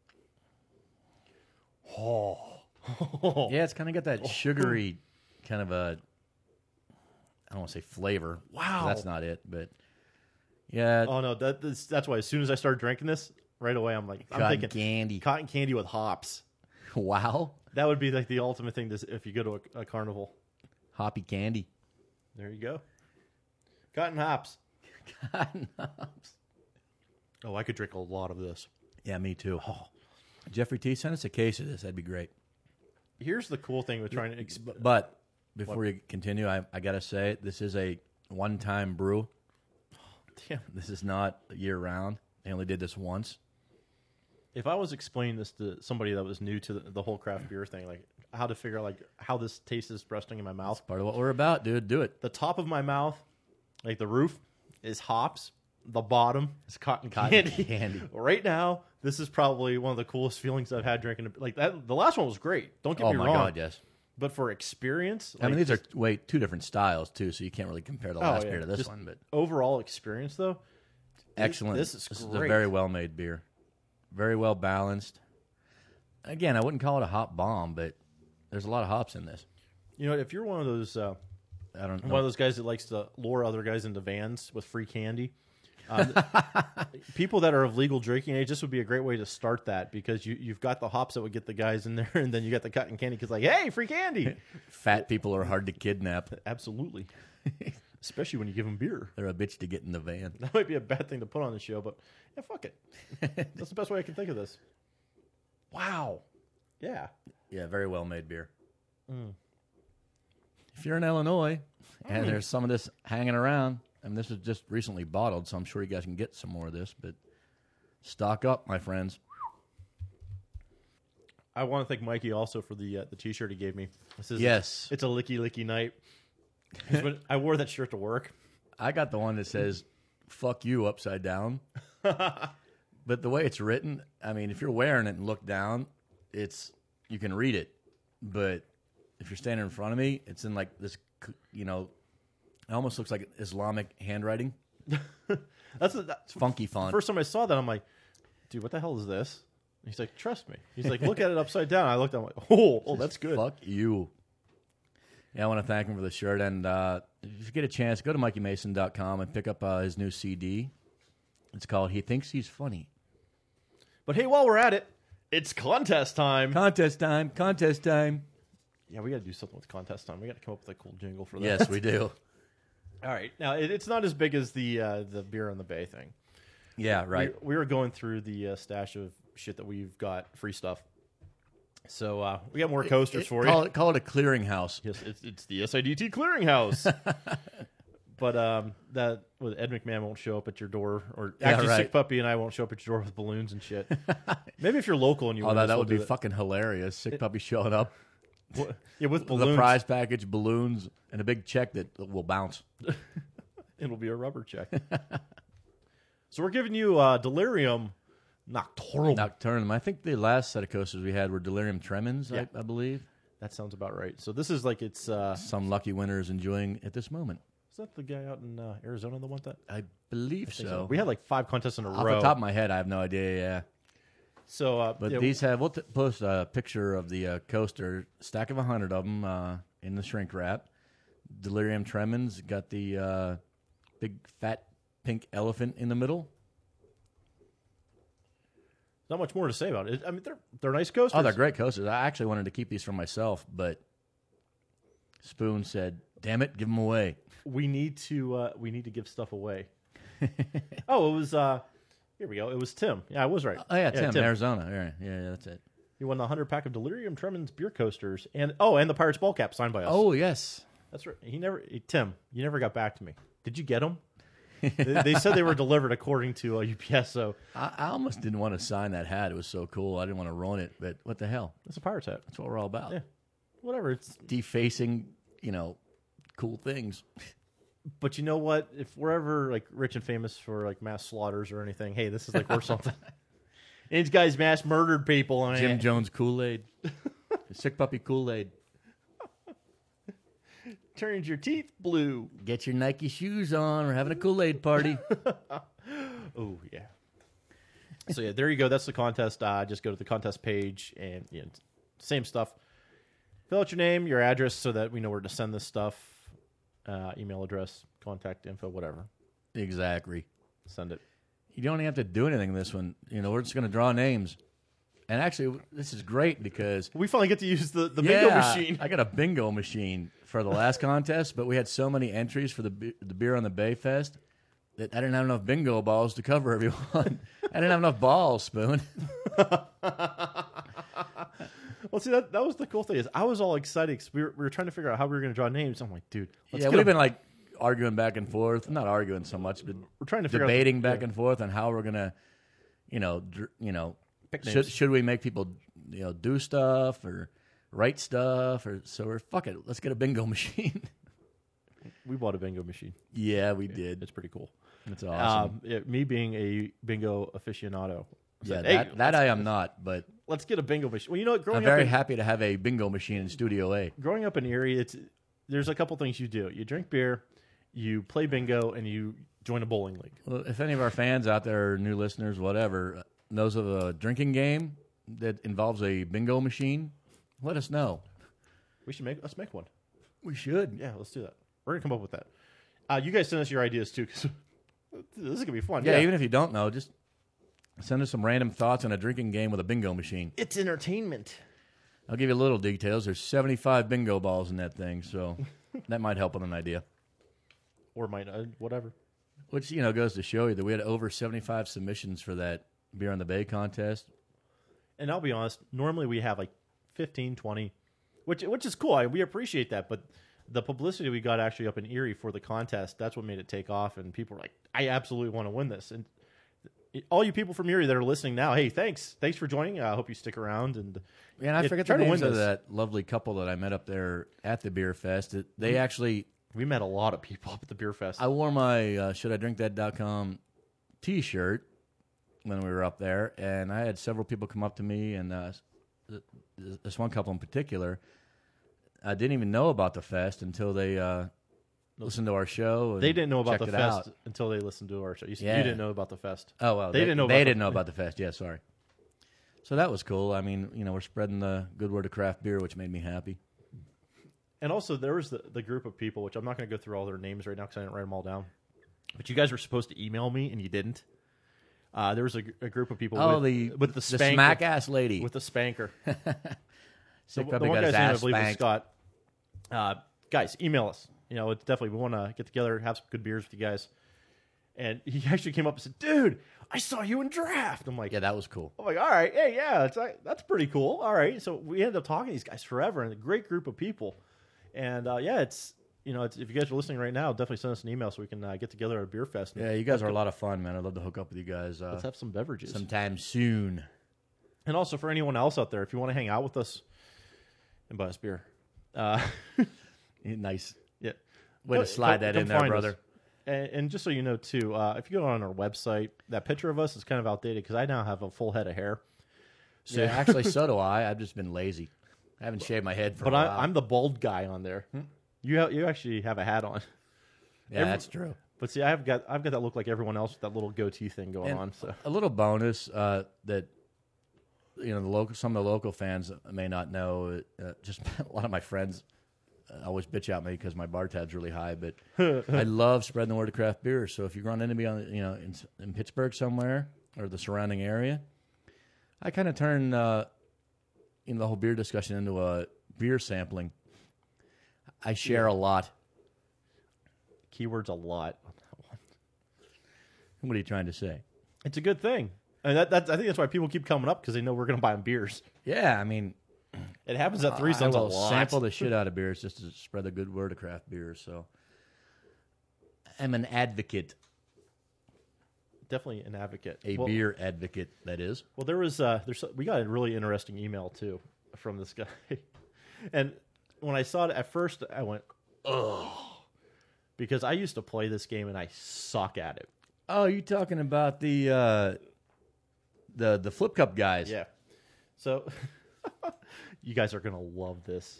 Yeah, it's kind of got that sugary kind of a, I don't want to say flavor.
Wow.
That's not it, but yeah,
Oh no, that, that's, that's why. As soon as I started drinking this, right away, I'm like, I'm
cotton
thinking
candy.
cotton candy with hops.
Wow.
That would be like the ultimate thing to, s- if you go to a, a carnival.
Hoppy candy.
There you go. Cotton hops.
Cotton hops.
Oh, I could drink a lot of this.
Yeah, me too. Jeffrey T, send us a case of this. That'd be great.
Here's the cool thing with trying to. Exp-
But before you continue, I, I got to say, this is a one-time brew.
Damn.
This is not year-round. They only did this once.
If I was explaining this to somebody that was new to the, the whole craft beer thing, like how to figure out like how this taste is resting in my mouth,
Part of what we're about, dude. Do it.
the top of my mouth, like the roof, is hops. The bottom is cotton,
Cotton
candy.
candy.
Right now, this is probably one of the coolest feelings I've had drinking. a- Like that, the last one was great. Don't get
Oh,
me
my
wrong.
God, yes.
But for experience,
I mean,
like,
these are wait two different styles, too, so you can't really compare the
Oh,
last
yeah.
beer to this
Just
one. But
overall experience, though,
excellent.
this is
This is a
great.
very well-made beer. Very well balanced. Again, I wouldn't call it a hop bomb, but there's a lot of hops in this.
you know, if you're one of those uh,
I don't know.
one of those guys that likes to lure other guys into vans with free candy. Um, people that are of legal drinking age, this would be a great way to start that because you, you've got the hops that would get the guys in there, and then you got the cotton candy because, like, hey, free candy.
Fat people are hard to kidnap.
Absolutely. Especially when you give them beer.
They're a bitch to get in the van.
That might be a bad thing to put on the show, but yeah, fuck it. That's the best way I can think of this. Wow. Yeah.
Yeah, very well-made beer. If you're in Illinois and there's some of this hanging around, I mean, this was just recently bottled, so I'm sure you guys can get some more of this, but stock up, my friends.
I want to thank Mikey also for the uh, the T-shirt he gave me. This is
Yes.
It's a licky licky night. 'Cause when I wore that shirt to work.
I got the one that says, fuck you, upside down. But the way it's written, I mean, if you're wearing it and look down, it's you can read it. But if you're standing in front of me, it's in like this, you know, it almost looks like Islamic handwriting.
That's, a, that's
It's funky font.
First time I saw that, I'm like, dude, what the hell is this? And he's like, trust me. He's like, look at it upside down. I looked, I'm like, oh, oh, that's good.
Fuck you. Yeah, I want to thank him for the shirt. And uh, if you get a chance, go to mikey mason dot com and pick up uh, his new C D. It's called He Thinks He's Funny.
But hey, while we're at it, it's contest time.
Contest time. Contest time.
yeah, we got to do something with contest time. We got to come up with a cool jingle for that.
Yes, we do.
All right. Now, it, it's not as big as the uh, the beer on the bay thing.
Yeah, right.
We, we were going through the uh, stash of shit that we've got, free stuff. So uh, we got more coasters
It-
for
call
you.
It, call it a clearinghouse.
Yes, it's, it's the S I D T Clearinghouse. But um, that well, Ed McMahon won't show up at your door, or
Yeah,
actually
right.
Sick Puppy and I won't show up at your door with balloons and shit. Maybe if you're local and you
Oh,
want
that,
us,
that
we'll
would be
do
fucking hilarious. Sick puppy showing up.
Wha- Yeah, with balloons.
The prize package, balloons, and a big check that will bounce.
It'll be a rubber check. So we're giving you uh, Delirium Noctorum.
Nocturnum. I think the last set of coasters we had were Delirium Tremens,
Yeah.
I, I believe.
That sounds about right. So this is like it's. Uh,
Some lucky winner is enjoying at this moment.
is that the guy out in uh, Arizona that won that?
I believe
I think
so.
We had like five contests in a
Off
row.
the top of my head, I have no idea. Yeah,
so, uh,
but
yeah,
these have. We'll t- post a picture of the uh, coaster, stack of a hundred of them uh, in the shrink wrap. Delirium Tremens got the uh, big fat pink elephant in the middle.
Not much more to say about it. I mean, they're they're nice coasters.
Oh, they're great coasters. I actually wanted to keep these for myself, but Spoon said, "Damn it, give them away."
We need to uh, we need to give stuff away. oh, it was uh, here we go. It was Tim. Yeah, I was right.
Oh yeah, Tim, Arizona. Yeah, yeah, yeah, that's it.
He won the hundred pack of Delirium Tremens beer coasters, and oh, and the Pirates ball cap signed by us.
Oh yes,
that's right. He never, he, Tim, you never got back to me. Did you get them? they, they said they were delivered according to uh, U P S. So
I, I almost didn't want to sign that hat. It was so cool. I didn't want to ruin it, but what the hell?
It's a Pirates hat.
That's what we're all about.
Yeah, whatever. It's
defacing, you know, cool things.
But you know what? If we're ever like rich and famous for like mass slaughters or anything, hey, this is like worth something. And these guys mass murdered people. I mean,
Jim Jones Kool-Aid. Sick puppy Kool-Aid.
Turns your teeth blue.
Get your Nike shoes on. We're having a Kool-Aid party.
Oh, yeah. So, yeah, there you go. That's the contest. Uh, just go to the contest page and you know, same stuff. Fill out your name, your address so that we know where to send this stuff. Uh, email address, contact info, whatever.
Exactly.
Send it.
You don't even have to do anything this one. You know, we're just going to draw names. And actually, this is great because
we finally get to use the, the
yeah,
bingo machine.
I got a bingo machine for the last contest, but we had so many entries for the the Beer on the Bay Fest that I didn't have enough bingo balls to cover everyone. I didn't have enough balls, Spoon.
Well, see, that that was the cool thing is I was all excited because we were, we were trying to figure out how we were going to draw names. I'm like, dude, let's
yeah,
get
we've
a,
been like arguing back and forth. Not arguing so much, but
we're trying to figure
debating
out,
back
yeah.
and forth on how we're going to, you know, dr- you know,
Pick
should
names.
should we make people, you know, do stuff or write stuff or so we're fuck it. Let's get a bingo machine.
We bought a bingo machine.
Yeah, we did.
It's pretty cool.
That's awesome.
Um, yeah, me being a bingo aficionado. I
yeah,
said,
that,
hey,
that I am not, but
let's get a bingo machine. Well, you know what? Growing
I'm
up
very
in,
happy to have a bingo machine in Studio A.
growing up in Erie, it's there's a couple things you do. You drink beer, you play bingo, and you join a bowling league.
Well, if any of our fans out there, or new listeners, whatever, knows of a drinking game that involves a bingo machine, let us know.
We should make let's make one.
We should.
Yeah, let's do that. We're gonna come up with that. Uh, you guys send us your ideas too, because this is gonna be fun.
Yeah,
Yeah,
even if you don't know, just send us some random thoughts on a drinking game with a bingo machine.
it's entertainment.
I'll give you a little details. There's seventy-five bingo balls in that thing, so that might help with an idea.
Or might uh, whatever.
Which, you know, goes to show you that we had over seventy-five submissions for that Beer on the Bay contest.
And I'll be honest, normally we have like fifteen, twenty, which which is cool. I, we appreciate that, but the publicity we got actually up in Erie for the contest, that's what made it take off, and people were like, I absolutely want to win this. And all you people from Erie that are listening now, hey, thanks. Thanks for joining. I hope you stick around. And
Yeah, and I
yeah,
forget
try
the
to
names
win
of
this.
that lovely couple that I met up there at the Beer Fest. It- They actually,
We met a lot of people up at the beer fest.
I wore my uh, should I drink that dot com t-shirt when we were up there, and I had several people come up to me, and uh, th- th- this one couple in particular, I didn't even know about the fest until they uh, listened to our show. And
They didn't know about
checked
the
it
fest
out.
until they listened to our show. You, said
Yeah.
you didn't know about the fest.
Oh well,
They didn't know
They
about
didn't
the-
know about the fest. Yeah, sorry. So that was cool. I mean, you know, we're spreading the good word of craft beer, which made me happy.
And also, there was the, the group of people, which I'm not going to go through all their names right now because I didn't write them all down. But you guys were supposed to email me, and you didn't. Uh, there was a, a group of people
Oh,
with
the
with the,
the
spanker,
smack ass lady
with the spanker. the,
Sick
the
puppy
one
got his
guy's name, I
ass
believe, was
spanked.
Scott. Uh, guys, email us. You know, it's definitely we want to get together, have some good beers with you guys. And he actually came up and said, "Dude, I saw you in draft." I'm like,
Yeah, that was cool.
I'm like, all right, hey, yeah, it's, uh, that's pretty cool. All right, so we ended up talking to these guys forever, and a great group of people. And uh, yeah, it's you know, it's, if you guys are listening right now, definitely send us an email so we can uh, get together at a beer fest. And
Yeah, you guys are a lot of fun, man. I'd love to hook up with you guys uh,
let's have some beverages.
sometime soon.
And also for anyone else out there, if you want to hang out with us and buy us beer, uh,
Nice.
yeah,
Way to
Come-
slide
come-
that
come
in there,
find us.
brother.
And, and just so you know, too, uh, if you go on our website, that picture of us is kind of outdated because I now have a full head of hair.
So yeah, actually, so do I. I've just been lazy. I haven't shaved my head for
But
a
I,
while.
I'm the bald guy on there. You ha- you actually have a hat on.
yeah,
every-
that's true.
But see, I've got I've got that look like everyone else with that little goatee thing going
And
on. So
a little bonus uh, that you know the local some of the local fans may not know. Uh, just a lot of my friends always bitch at me because my bar tab's really high, but I love spreading the word of craft beer. So if you run into me on, you know, in, in Pittsburgh somewhere or the surrounding area, I kind of turn uh, you know, the whole beer discussion into a beer sampling. I share yeah. a lot.
Keywords a lot.
What are you trying to say?
It's a good thing. And that, that's, I think that's why people keep coming up because they know we're going to buy them beers.
Yeah, I mean,
it happens at three
I
a
will
lot.
sample the shit out of beers just to spread the good word of craft beers. So I'm an advocate.
Definitely an advocate.
A
well,
beer advocate, that is.
Well, there was uh, there's we got a really interesting email too from this guy, and when I saw it at first, I went, ugh, because I used to play this game and I suck at it.
Oh, you talking about the uh, the the Flip Cup guys?
Yeah. So you guys are gonna love this.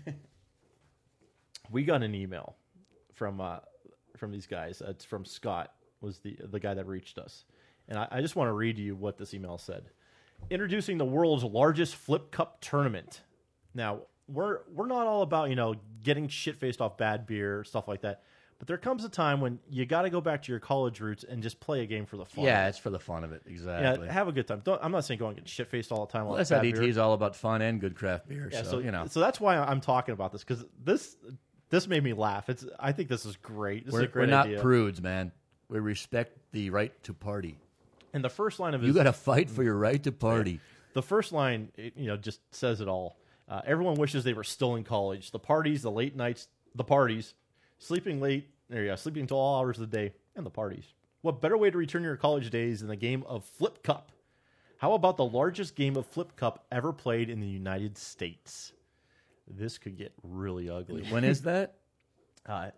We got an email from uh, from these guys. It's from Scott. Was the the guy that reached us. And I, I just want to read to you what this email said. Introducing the world's largest Flip Cup tournament. Now, we're we're not all about, you know, getting shit-faced off bad beer, stuff like that. But there comes a time when you got to go back to your college roots and just play a game for the fun.
Yeah, it's for the fun of it, exactly.
Yeah, have a good time. Don't, I'm not saying go and get shit-faced all the time.
Well,
S
S I D T is all about fun and good craft beer,
yeah,
so,
so,
you know.
So that's why I'm talking about this, because this this made me laugh. It's I think this is great. This
we're,
is a great
we're not
idea.
prudes, man. We respect the right to party.
And the first line of his,
you got to fight for your right to party.
The first line, it, you know, just says it all. Uh, everyone wishes they were still in college. The parties, the late nights, the parties, sleeping late, there you go, sleeping until all hours of the day, and the parties. What better way to return your college days than the game of Flip Cup? How about the largest game of Flip Cup ever played in the United States? This could get really ugly.
When is that?
uh,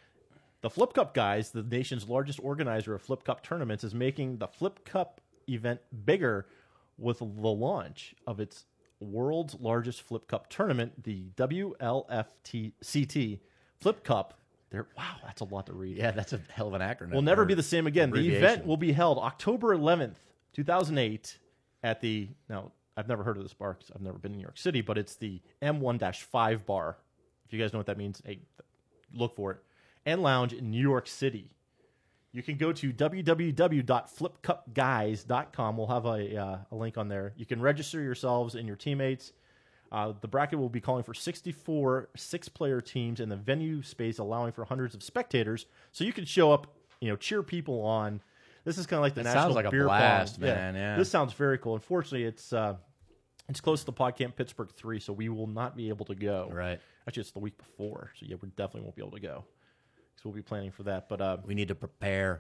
The Flip Cup guys, the nation's largest organizer of Flip Cup tournaments, is making the Flip Cup event bigger with the launch of its world's largest Flip Cup tournament, the W L F C T Flip Cup. There, wow, that's a lot to read.
Yeah, that's a hell of an acronym.
Will never be the same again. The
abbreviation.
event will be held October eleventh, two thousand eight at the, now, I've never heard of this bar because I've never been in New York City, but it's the M one dash five bar. If you guys know what that means, hey, look for it. And lounge in New York City. You can go to w w w dot flip cup guys dot com. We'll have a, uh, a link on there. You can register yourselves and your teammates. Uh, the bracket will be calling for sixty-four six-player teams and the venue space allowing for hundreds of spectators. So you can show up, you know, cheer people on. This is kind of like the
That
national
sounds like a
beer
blast,
pong.
man, yeah.
This sounds very cool. Unfortunately, it's uh, it's close to the PodCamp Pittsburgh three, so we will not be able to go.
Right.
Actually, it's the week before, so yeah, we definitely won't be able to go. So we'll be planning for that. But uh,
We need to prepare.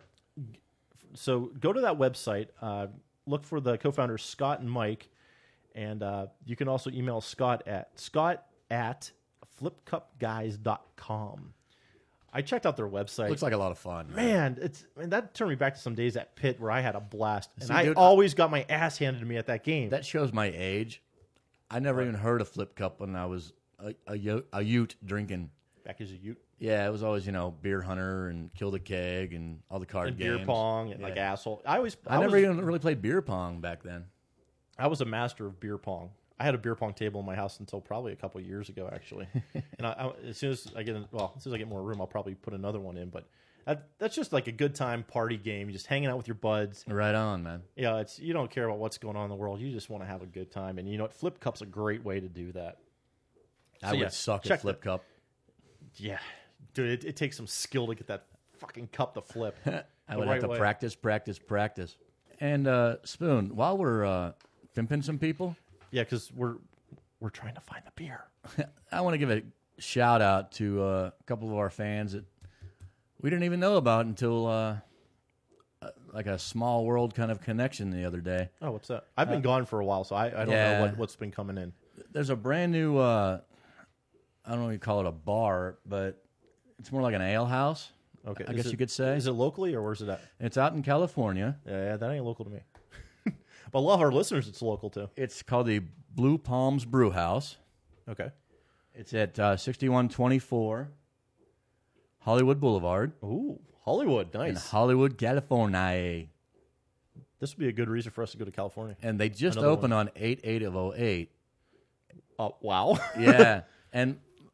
so go to that website. Uh, look for the co-founders Scott and Mike, and uh, you can also email Scott at scott at flip cup guys dot com. I checked out their website.
Looks like a lot of fun.
Man, it's man, that turned me back to some days at Pitt where I had a blast, and
See,
I
dude,
always got my ass handed to me at that game.
That shows my age. I never even heard of Flip Cup when I was a, a, yo- a Ute drinking.
Back as a Ute.
Yeah, it was always, you know, Beer Hunter and Kill the Keg and all the card
And
games.
beer pong and
Yeah.
like asshole. I always
I,
I,
never
was,
even really played beer pong back then.
I was a master of beer pong. I had a beer pong table in my house until probably a couple of years ago, actually. and I, I, as soon as I get in, well, as soon as I get more room, I'll probably put another one in. But that, that's just like a good time party game, just hanging out with your buds.
Right on, man.
Yeah, it's you don't care about what's going on in the world. You just want to have a good time, and you know what? Flip Cup's a great way to do that.
I
So,
would
yeah,
suck
check
at Flip
the-
Cup.
Yeah, dude, it, it takes some skill to get that fucking cup to flip.
I
the
would
right
have to
way.
practice, practice, practice. And uh, Spoon, while we're uh, pimping some people,
Yeah, because we're we're trying to find the beer.
I want to give a shout out to uh, a couple of our fans that we didn't even know about until uh, uh, like a small world kind of connection the other day.
Oh, what's that? I've been gone for a while, so I, I don't
yeah.
know what, what's been coming in.
There's a brand new, uh, I don't know if you call it a bar, but it's more like an ale house.
Okay,
I
is
guess
it-
you could say.
Is it locally or where's it at?
It's out in California.
Yeah, yeah, that ain't local to me. But a lot of our listeners, it's local too.
It's called the Blue Palms Brew House.
Okay.
It's at uh, sixty-one twenty-four Hollywood Boulevard
Ooh, Hollywood,
in
nice.
Hollywood, California.
This would be a good reason for us to go to California.
And they just
Another
opened on eight eight of oh eight.
Oh, wow.
Yeah. And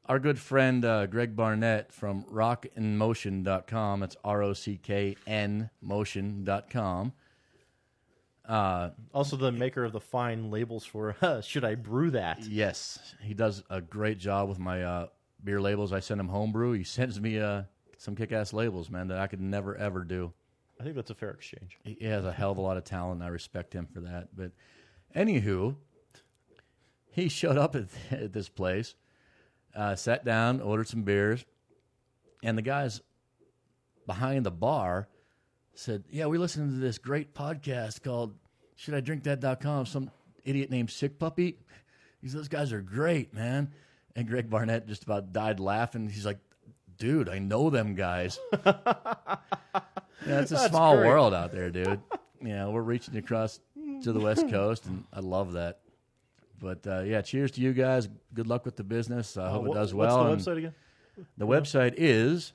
our good friend uh, Greg Barnett from rock in motion dot com. That's R O C K N motion dot com. Uh,
Also, the maker of the fine labels for uh, Should I Brew That?
yes, he does a great job with my uh, beer labels. I send him homebrew. He sends me uh, some kick-ass labels, man, that I could never, ever do.
I think that's a fair exchange.
He has a hell of a lot of talent, and I respect him for that. But anywho, he showed up at, at this place, uh, sat down, ordered some beers, and the guys behind the bar said, yeah, we listened to this great podcast called should I drink that dot com. Some idiot named Sick Puppy. He said, those guys are great, man. And Greg Barnett just about died laughing. He's like, dude, I know them guys. Yeah, it's a
That's
small
great.
world out there, dude. Yeah, we're reaching across to the West Coast, and I love that. But, uh, yeah, cheers to you guys. Good luck with the business. I hope
Uh,
it does
what's
well.
the
And
website again?
the website is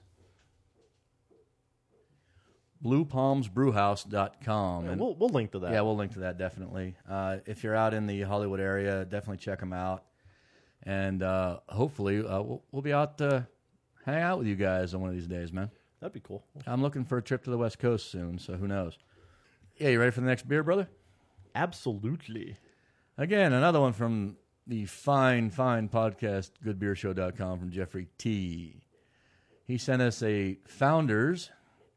blue palms brew house dot com.
Yeah,
And
we'll, we'll link to that.
yeah, we'll link to that definitely. Uh, if you're out in the Hollywood area, definitely check them out. And uh, hopefully uh, we'll, we'll be out to hang out with you guys on one of these days, man.
That'd be cool.
I'm looking for a trip to the West Coast soon, so who knows? Yeah, you ready for the next beer, brother?
Absolutely.
Again, another one from the fine, fine podcast, good beer show dot com from Jeffrey T. He sent us a Founders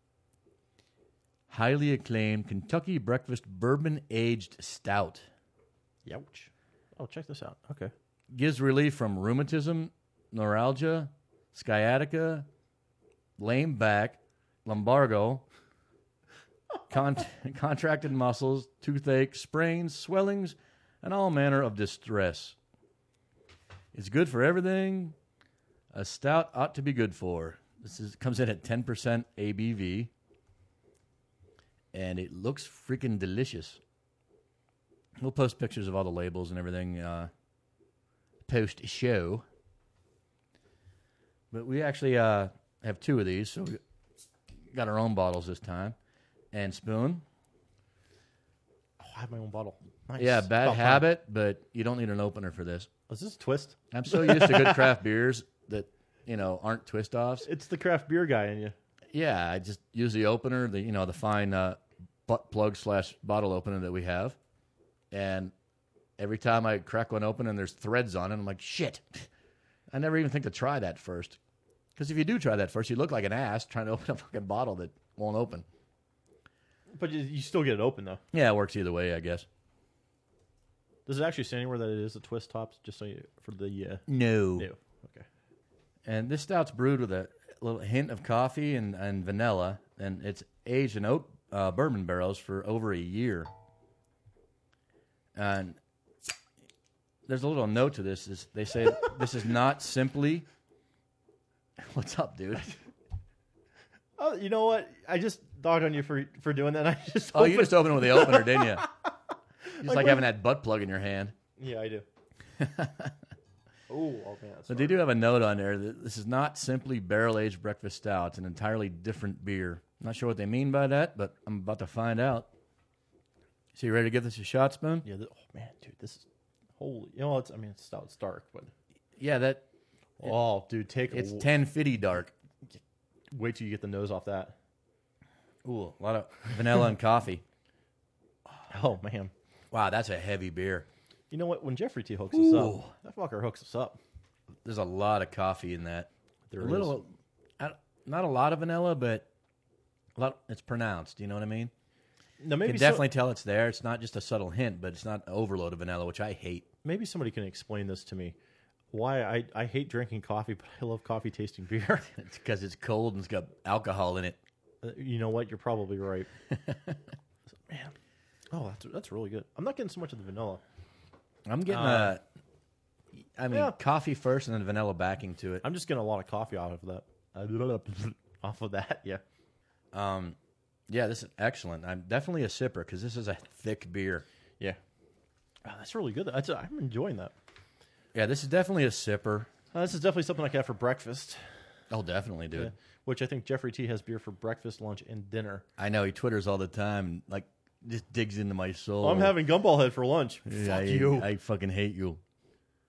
highly acclaimed Kentucky Breakfast Bourbon-Aged Stout.
Youch. Oh, check this out. Okay.
Gives relief from rheumatism, neuralgia, sciatica, lame back, lumbago, con- contracted muscles, toothache, sprains, swellings, and all manner of distress. It's good for everything a stout ought to be good for. This is comes in at ten percent A B V, and it looks freaking delicious. We'll post pictures of all the labels and everything uh, post-show. But we actually uh, have two of these, so we got our own bottles this time. And Spoon.
Oh, I have my own bottle. Nice.
Yeah, bad
About time.
habit, but you don't need an opener for this.
Is this a twist?
I'm so used to good craft beers that, you know, aren't twist-offs.
It's the craft beer guy in you.
Yeah, I just use the opener, the you know, the fine uh, butt plug slash bottle opener that we have. And every time I crack one open and there's threads on it, I'm like, shit. I never even think to try that first. Because if you do try that first, you look like an ass trying to open a fucking bottle that won't open.
But you, you still get it open, though.
Yeah, it works either way, I guess.
Does it actually say anywhere that it is a twist tops? Just so you, for the uh,
No.
new. Okay.
And this stout's brewed with a little hint of coffee and, and vanilla, and it's aged in oak uh, bourbon barrels for over a year. And there's a little note to this. Is they say this is not simply... What's up, dude?
Oh, you know what? I just dogged on you for for doing that. I just
Oh, you
opened-
just opened it with the opener, didn't you? Just like,
Like
having that butt plug in your hand.
Yeah, I do. oh, oh man. That's
So they do have a note on there that this is not simply barrel-aged breakfast stout. It's an entirely different beer. I'm not sure what they mean by that, but I'm about to find out. So you ready to give this a shot, Spoon?
Yeah. Th- oh man, dude, this is holy. You know, it's. I mean, it's stout. It's dark, but
Yeah, that
oh, dude, take
it's
a
ten fifty dark.
wait till you get the nose off that.
Ooh, a lot of vanilla and coffee.
Oh man.
Wow, that's a heavy beer.
You know what? When Jeffrey T hooks us
Ooh.
up, that fucker hooks us up.
There's a lot of coffee in that.
There
a
is.
little, I- not a lot of vanilla, but a lot. It's pronounced. You know what I mean?
Now
You
maybe
can
so-
definitely tell it's there. It's not just a subtle hint, but it's not an overload of vanilla, which I hate.
maybe somebody can explain this to me. Why I, I hate drinking coffee, but I love coffee tasting beer.
It's because it's cold and it's got alcohol in it.
Uh, you know what? You're probably right. Man, oh, that's that's really good. I'm not getting so much of the vanilla.
I'm getting
Uh,
a, I mean,
yeah.
coffee first and then vanilla backing to it.
I'm just getting a lot of coffee off of that. Uh, off of that, yeah.
Um, yeah, this is excellent. I'm definitely a sipper because this is a thick beer.
Yeah. Oh, that's really good. That's, I'm enjoying that.
Yeah, this is definitely a sipper.
Uh, this is definitely something I can have for breakfast.
Oh, definitely, dude.
Yeah. Which I think Jeffrey T has beer for breakfast, lunch, and dinner.
I know he twitters all the time and like just digs into my soul.
Oh, I'm having gumball head for lunch.
Yeah,
Fuck
I,
you.
I fucking hate you.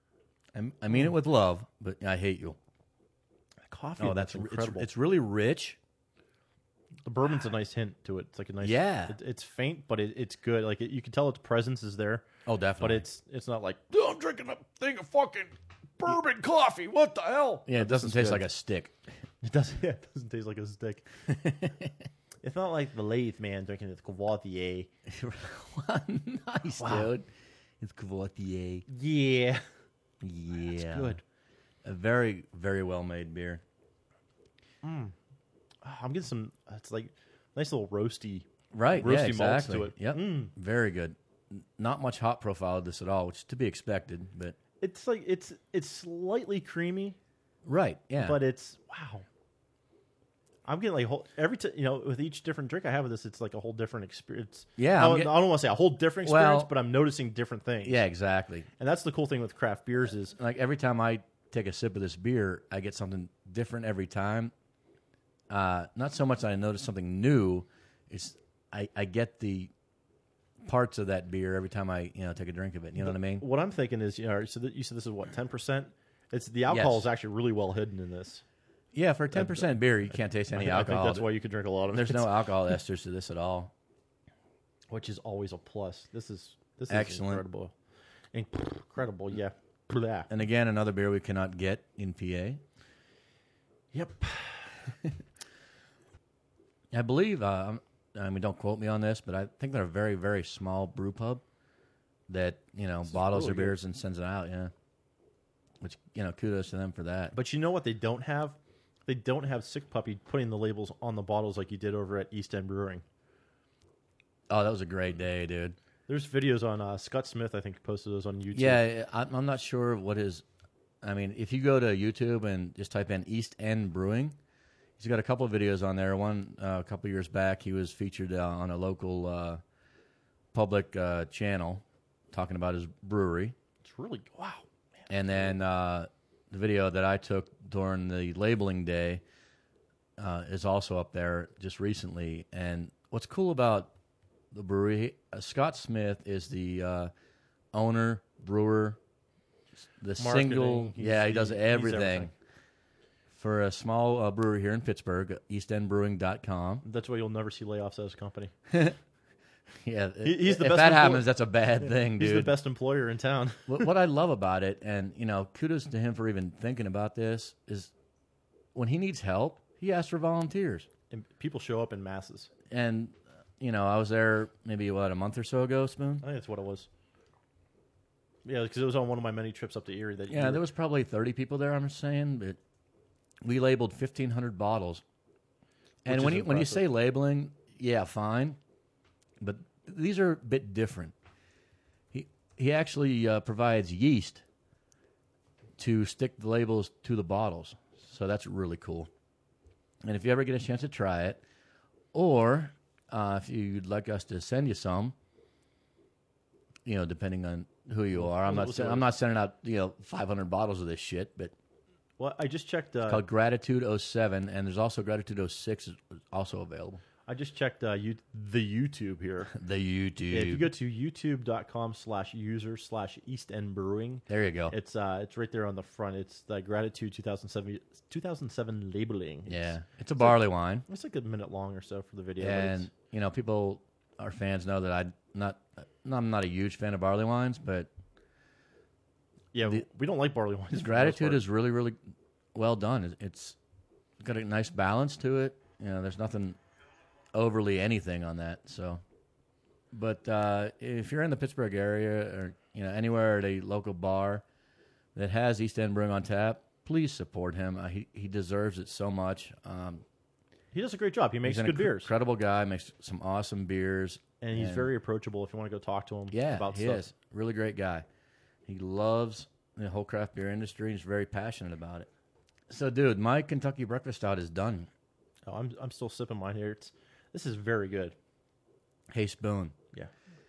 I, I mean it with love, but I hate you.
Coffee.
Oh, that's
it's
it's,
incredible.
it's really rich.
The bourbon's a nice hint to it. It's like a nice.
Yeah.
It, it's faint, but it, it's good. Like it, you can tell its presence is there.
Oh, definitely.
But it's it's not like oh, I'm drinking a thing of fucking bourbon coffee. What the hell?
yeah, it doesn't
is
taste
good.
like a stick.
It doesn't. Yeah, it doesn't taste like a stick. It's not like the lathe man drinking the Courvoisier.
Nice, dude. It's Courvoisier.
Yeah,
Yeah,
it's good.
A very, very well made beer.
I'm getting some. It's like nice little roasty,
Right,
roasty
yeah, exactly.
malts to it.
Yep,
Mm.
very good. N- Not much hop profile of this at all, which is to be expected. But
It's like it's it's slightly creamy,
right, yeah.
but it's wow. I'm getting like whole every time you know with each different drink I have with this, it's like a whole different experience.
Yeah,
I
I'm
don't,
get-
I don't want to say a whole different experience,
Well-
but I'm noticing different things.
yeah, exactly.
and that's the cool thing with craft beers is
Like every time I take a sip of this beer, I get something different every time. Uh, not so much that I notice something new; it's I, I get the parts of that beer every time I you know take a drink of it. You know what I mean?
what I'm thinking is you know so that you said this is what ten percent. It's the alcohol
Yes.
is actually really well hidden in this.
Yeah, for a ten percent beer, you can't taste any
I, I
alcohol.
think that's why you could drink a lot of it.
There's no alcohol esters to this at all.
which is always a plus. This is this is
Excellent.
incredible, incredible. Yeah, Blah.
And again, another beer we cannot get in P A.
Yep.
I believe, uh, I mean, don't quote me on this, but I think they're a very, very small brew pub that, you know, bottles
really
their beers and sends it out, yeah. Which, you know, kudos to them for that.
But you know what they don't have? They don't have Sick Puppy putting the labels on the bottles like you did over at East End Brewing.
Oh, that was a great day, dude.
There's videos on uh, Scott Smith, I think, posted those on YouTube.
Yeah, I'm I'm not sure what his, I mean, if you go to YouTube and just type in East End Brewing, he's got a couple of videos on there. One, uh, a couple of years back, he was featured uh, on a local uh, public uh, channel talking about his brewery.
It's really, wow.
And then uh, the video that I took during the labeling day uh, is also up there just recently. And what's cool about the brewery, uh, Scott Smith is the uh, owner, brewer, the
Marketing,
single,
he's-
yeah, he does
he- he's
everything.
everything.
For a small uh, brewery here in Pittsburgh, east end brewing dot com.
That's why you'll never see layoffs at his company.
Yeah,
He- he's the
if
best
that
employee-
happens, that's a bad thing, dude.
He's the best employer in town.
what, what I love about it, and you know, kudos to him for even thinking about this, is when he needs help, he asks for volunteers.
And people show up in masses.
And you know, I was there maybe what a month or so ago, Spoon.
I think that's what it was. Yeah, because it was on one of my many trips up to Erie. That you
Yeah,
were-
there was probably thirty people there. I'm saying, but we labeled fifteen hundred bottles. And
Which
when
is
you when you
impressive.
say labeling, yeah, fine, but these are a bit different. He he actually uh, provides yeast to stick the labels to the bottles, so that's really cool. And if you ever get a chance to try it, or uh, if you'd like us to send you some, you know, depending on who you are, I'm
We'll-
not
we'll see
sen-
what-
I'm not sending out you know five hundred bottles of this shit, but
Well, I just checked. Uh,
called Gratitude oh seven, and there's also Gratitude oh six is also available.
I just checked uh, you, the YouTube here.
The YouTube.
Yeah, if you go to youtube.com slash user slash East End Brewing,
there you go.
it's uh, it's right there on the front. It's the Gratitude two thousand seven, two thousand seven labeling.
yeah,
It's,
it's a barley wine,
it's like a minute long or so for the video. but
and
it's-
you know, people, our fans know that I not, I'm not a huge fan of barley wines, but
yeah,
the-
we don't like barley wines. for the most
Gratitude
part.
is really, really well done. It- It's got a nice balance to it. You know, there's nothing overly anything on that. So, but uh, if you're in the Pittsburgh area or you know anywhere at a local bar that has East End Brewing on tap, please support him. Uh, he he deserves it so much. Um,
He does a great job. He makes
he's an
good
incre-
beers,
Incredible guy. Makes some awesome beers.
and he's very approachable. If you want to go talk to him,
Yeah,
about
he
stuff.
is. Really great guy. He loves the whole craft beer industry. He's very passionate about it. So, dude, my Kentucky breakfast stout is done.
Oh, I'm I'm still sipping mine here. It's this is very good.
Hey, Spoon.
Yeah,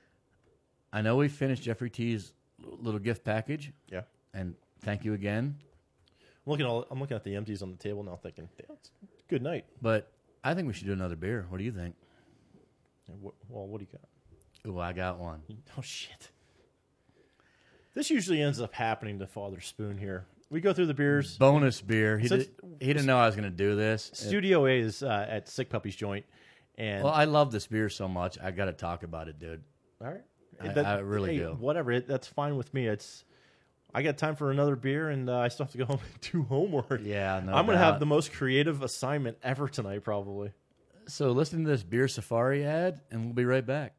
I know we finished Jeffrey T's little gift package,
yeah.
and thank you again.
I'm looking all, I'm looking at the empties on the table now, thinking, "Damn, it's a good night."
But I think we should do another beer. What do you think?
And wh- Well, what do you got?
Ooh, I got one.
Oh shit! This usually ends up happening to Father Spoon here. We go through the beers.
Bonus beer. He,
Since-
did, he didn't know I was going to do this.
Studio A is uh, at Sick Puppy's Joint. And
Well, I love this beer so much. I got to talk about it, dude.
all right.
I- I really
hey,
do.
Whatever. It, that's fine with me. It's I got time for another beer, and uh, I still have to go home and do homework.
Yeah, no
I'm going to
doubt.
have the most creative assignment ever tonight, probably.
So listen to this Beer Safari ad, and we'll be right back.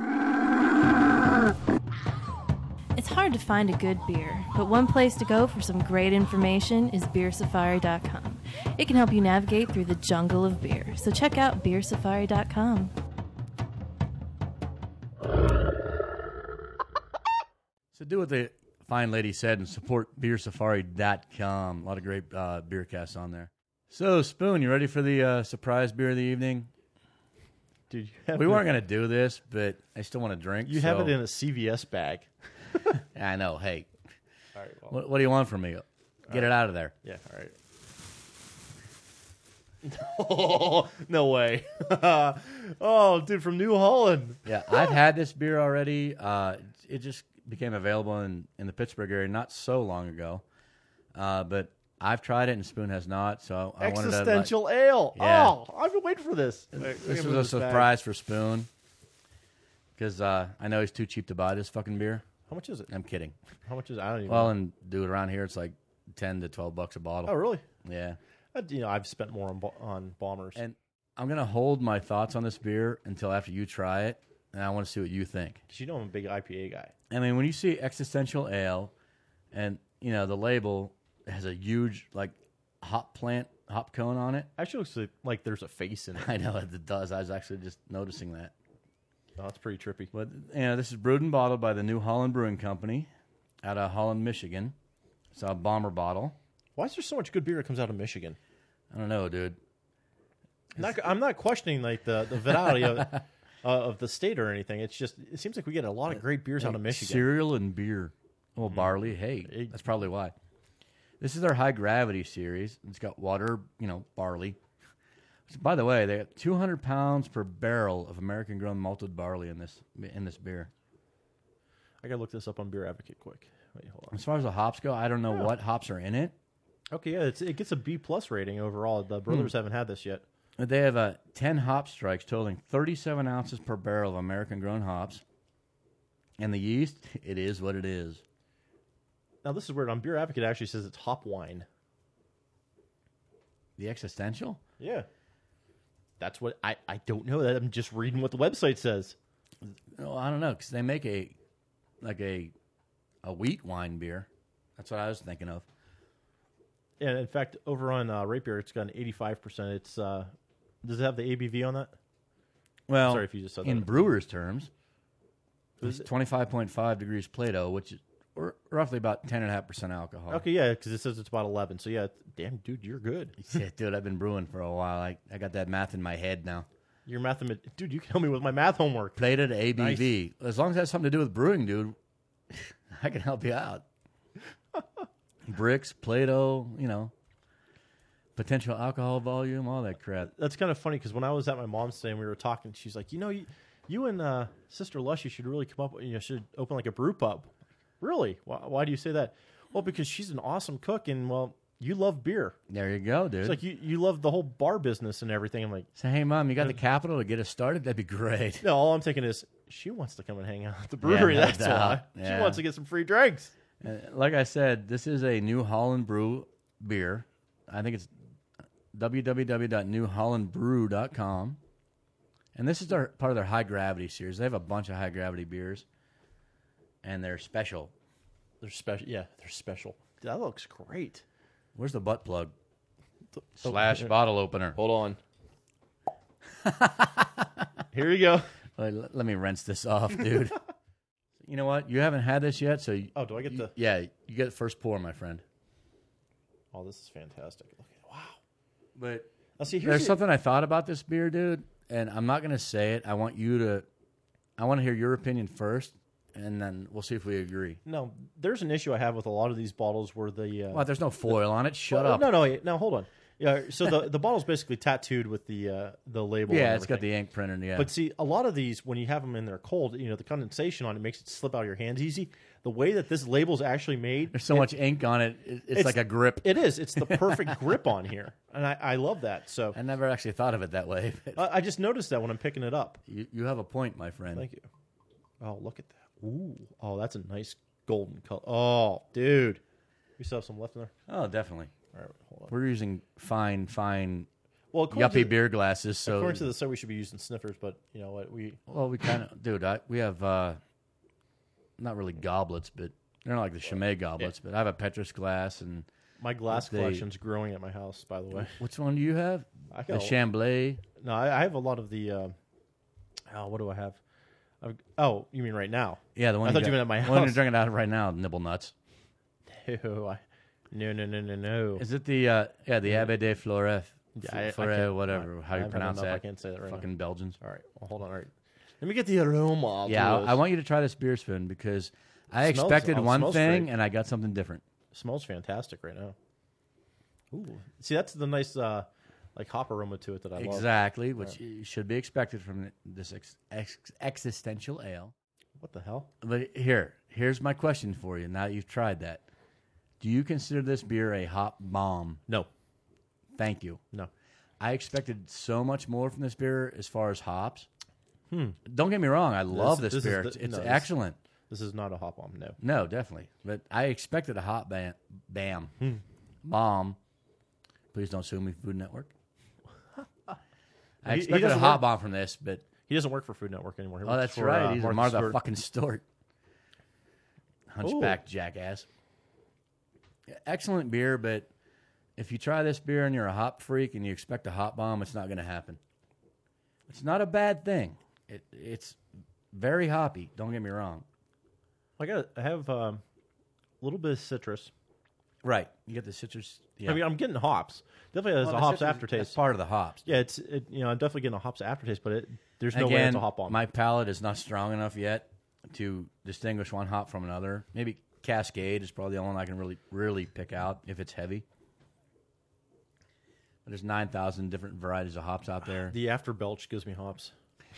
It's hard to find a good beer, but one place to go for some great information is beer safari dot com. It can help you navigate through the jungle of beer, so check out beer safari dot com.
So do what the fine lady said and support beer safari dot com. A lot of great uh, beer casts on there. So, Spoon, you ready for the uh, surprise beer of the evening?
Dude, you have
We
it-
weren't going to do this, but I still want to drink.
You
so-
have it in a C V S bag.
I know. Hey,
All right. Well,
what, what do you want from me? Get it out of there.
yeah. All right. Oh, no way. Oh, dude, from New Holland.
Yeah, I've had this beer already. Uh, it just became available in, in the Pittsburgh area not so long ago. Uh, but I've tried it, and Spoon has not. So I wanted to. Like,
Existential Ale.
Yeah.
Oh, I've been waiting for this. Wait,
this
let me
was
move
a
this back.
surprise for Spoon because uh, I know he's too cheap to buy this fucking beer.
How much is it?
I'm kidding.
How much is it? I don't even
Well,
know.
and dude, around here it's like ten to twelve bucks a bottle.
Oh, really?
Yeah.
I, you know, I've spent more on, bo- on bombers.
And I'm gonna hold my thoughts on this beer until after you try it, and I want to see what you think.
Because you know I'm a big I P A guy.
I mean, when you see Existential Ale, and you know the label has a huge like hop plant hop cone on it.
Actually, looks like, like there's a face in it.
I know it does. I was actually just noticing that.
Oh, that's pretty trippy.
But you know, this is brewed and bottled by the New Holland Brewing Company out of Holland, Michigan. It's a bomber bottle.
Why is there so much good beer that comes out of Michigan?
I don't know, dude.
Not, I'm not questioning like the, the validity of, uh, of the state or anything. It's just it seems like we get a lot of great beers out of Michigan.
Cereal and beer. Oh, barley. Hey,
Hey.
that's probably why. This is their high gravity series. It's got water, you know, barley. By the way, they got two hundred pounds per barrel of American grown malted barley in this in this beer.
I gotta look this up on Beer Advocate quick. Wait, hold on.
As far as the hops go, I don't know what hops are in it.
Okay, yeah, it's, it gets a B plus rating overall. The brothers haven't had this yet.
But they have uh, ten hop strikes totaling thirty-seven ounces per barrel of American grown hops. And the yeast, it is what it is.
Now this is weird. On Beer Advocate, it actually says it's hop wine.
The Existential?
Yeah, that's what I I don't know. That I'm just reading what the website says.
Oh, I don't know, because they make a like a a wheat wine beer. That's what I was thinking of.
Yeah, in fact, over on uh, Rate Beer, it's got an eighty-five percent. It's uh, does it have the A B V on that?
Well,
Sorry if you just said
in
that.
brewers' terms,
Is
it's
it-
twenty-five point five degrees Plato, which is r- roughly about ten point five percent alcohol.
Okay, yeah, because it says it's about eleven. So yeah, it's- damn, dude, you're good.
Yeah, dude, I've been brewing for a while. I, I got that math in my head now.
Your math, dude, you can help me with my math homework.
Plato to A B V. As long as it has something to do with brewing, dude, I can help you out. Bricks, Plato, you know, potential alcohol volume, all that crap.
That's kind of funny because when I was at my mom's today and we were talking, she's like, you know, you, you and uh, Sister Lushy should really come up, you know, should open like a brew pub. Really? Why, why do you say that? Well, because she's an awesome cook and, well, you love beer.
There you go, dude.
It's like you, you love the whole bar business and everything. I'm like,
Say, hey, Mom, you got the capital to get us started? That'd be great.
no, all I'm thinking is she wants to come and hang out at the brewery.
no
That's
doubt.
why.
Yeah.
She wants to get some free drinks.
Uh, like I said, this is a New Holland Brew beer. I think it's w w w dot new holland brew dot com. And this is their, part of their high gravity series. They have a bunch of high gravity beers, and they're special.
They're special. Yeah, they're special. That looks great.
Where's the butt plug?
Oh,
Slash
here.
bottle opener.
Hold on. Here you go.
Wait, let let me rinse this off, dude. You know what? You haven't had this yet, so you,
Oh, do I get
you-
the?
yeah, you get the first pour, my friend.
Oh, this is fantastic. Look at wow.
But
Now see, here's
there's
the-
something I thought about this beer, dude, and I'm not going to say it. I want you to, I want to hear your opinion first, and then we'll see if we agree.
No, there's an issue I have with a lot of these bottles where the uh,
Well, there's no foil on it. Shut
well,
up.
No, no, wait, no. Hold on. Yeah, so the the bottle's basically tattooed with the uh, the label.
Yeah,
and
it's got
everything.
the ink printed. Yeah,
But see, a lot of these, when you have them in there cold, you know, the condensation on it makes it slip out of your hands easy. The way that this label's actually made,
there's so
it-
much ink on it. it- It's,
It's-
like a grip.
It is. It's the perfect grip on here, and I, I love that. So
I never actually thought of it that way. But
I, I just noticed that when I'm picking it up.
you, you have a point, my friend.
Thank you. Oh, look at that. Ooh. Oh, that's a nice golden color. Oh, dude. We still have some left in there.
Oh, definitely.
All right, hold on.
We're using fine, fine,
Well, according
yuppie
to,
beer glasses. So,
according to the site, we should be using sniffers, but you know what? We
well, we kind of, dude. I, we have uh, not really goblets, but they're not like the Chimay goblets. But I have a Petrus glass, and
my glass
They-
collection's growing at my house. By the way,
which one do you have?
I
The
got a-
Chambly.
no, I, I have a lot of the. Uh, oh, what do I have? I've, oh, you mean right now?
Yeah, the one
I thought
got-
you meant at my
the one you're
house.
drinking out of right now, Nibble Nuts.
Ew, I, no, no, no, no, no.
Is it the uh, yeah the Abbe de Flore,
Yeah, I- I
Flore,
can't-
whatever? How
I
you
haven't
pronounce
enough,
that?
I can't say that right
Fucking Belgians.
All right, well, hold on. All right, let me get the aroma. to
Yeah,
this.
I, I want you to try this beer spoon because I
Smells-
expected
oh, it
one
smells
thing
great.
and I got something different.
It smells fantastic right now. Ooh, see, that's the nice uh, like hop aroma to it that I love.
Exactly, which y- should be expected from this ex- ex- existential ale.
What the hell?
But here, here's my question for you. Now that you've tried that, do you consider this beer a hop bomb?
No,
Thank you.
no.
I expected so much more from this beer as far as hops. Hmm. Don't get me wrong, I love this,
this is
beer.
the-
it's it's
no, this-
excellent.
This is not a hop bomb. No.
No, definitely. But I expected a hot bam, bam,
Hmm.
bomb. Please don't sue me, Food Network. I
He- he
expected a
doesn't
hot
work-
bomb from this, but
He doesn't work for Food Network anymore. He
oh,
works
that's
for,
right.
Uh,
He's a
Martha
Martha
Stewart.
fucking Stewart. Hunchback jackass. Excellent beer, but if you try this beer and you're a hop freak and you expect a hot bomb, it's not going to happen. It's not a bad thing. It, it's very hoppy. Don't get me wrong.
I got. I have um, a little bit of citrus.
Right. You get the citrus. Yeah.
I mean, I'm getting hops. Definitely has
Well,
a
the
hops
citrus-
aftertaste.
That's part of the hops.
Yeah, it's it, you know I'm definitely getting a hops aftertaste, but it there's no way
Again,
it's a hop bomb.
my palate is not strong enough yet to distinguish one hop from another. Maybe Cascade is probably the only one I can really, really pick out if it's heavy. But there's nine thousand different varieties of hops out there.
The after belch gives me hops.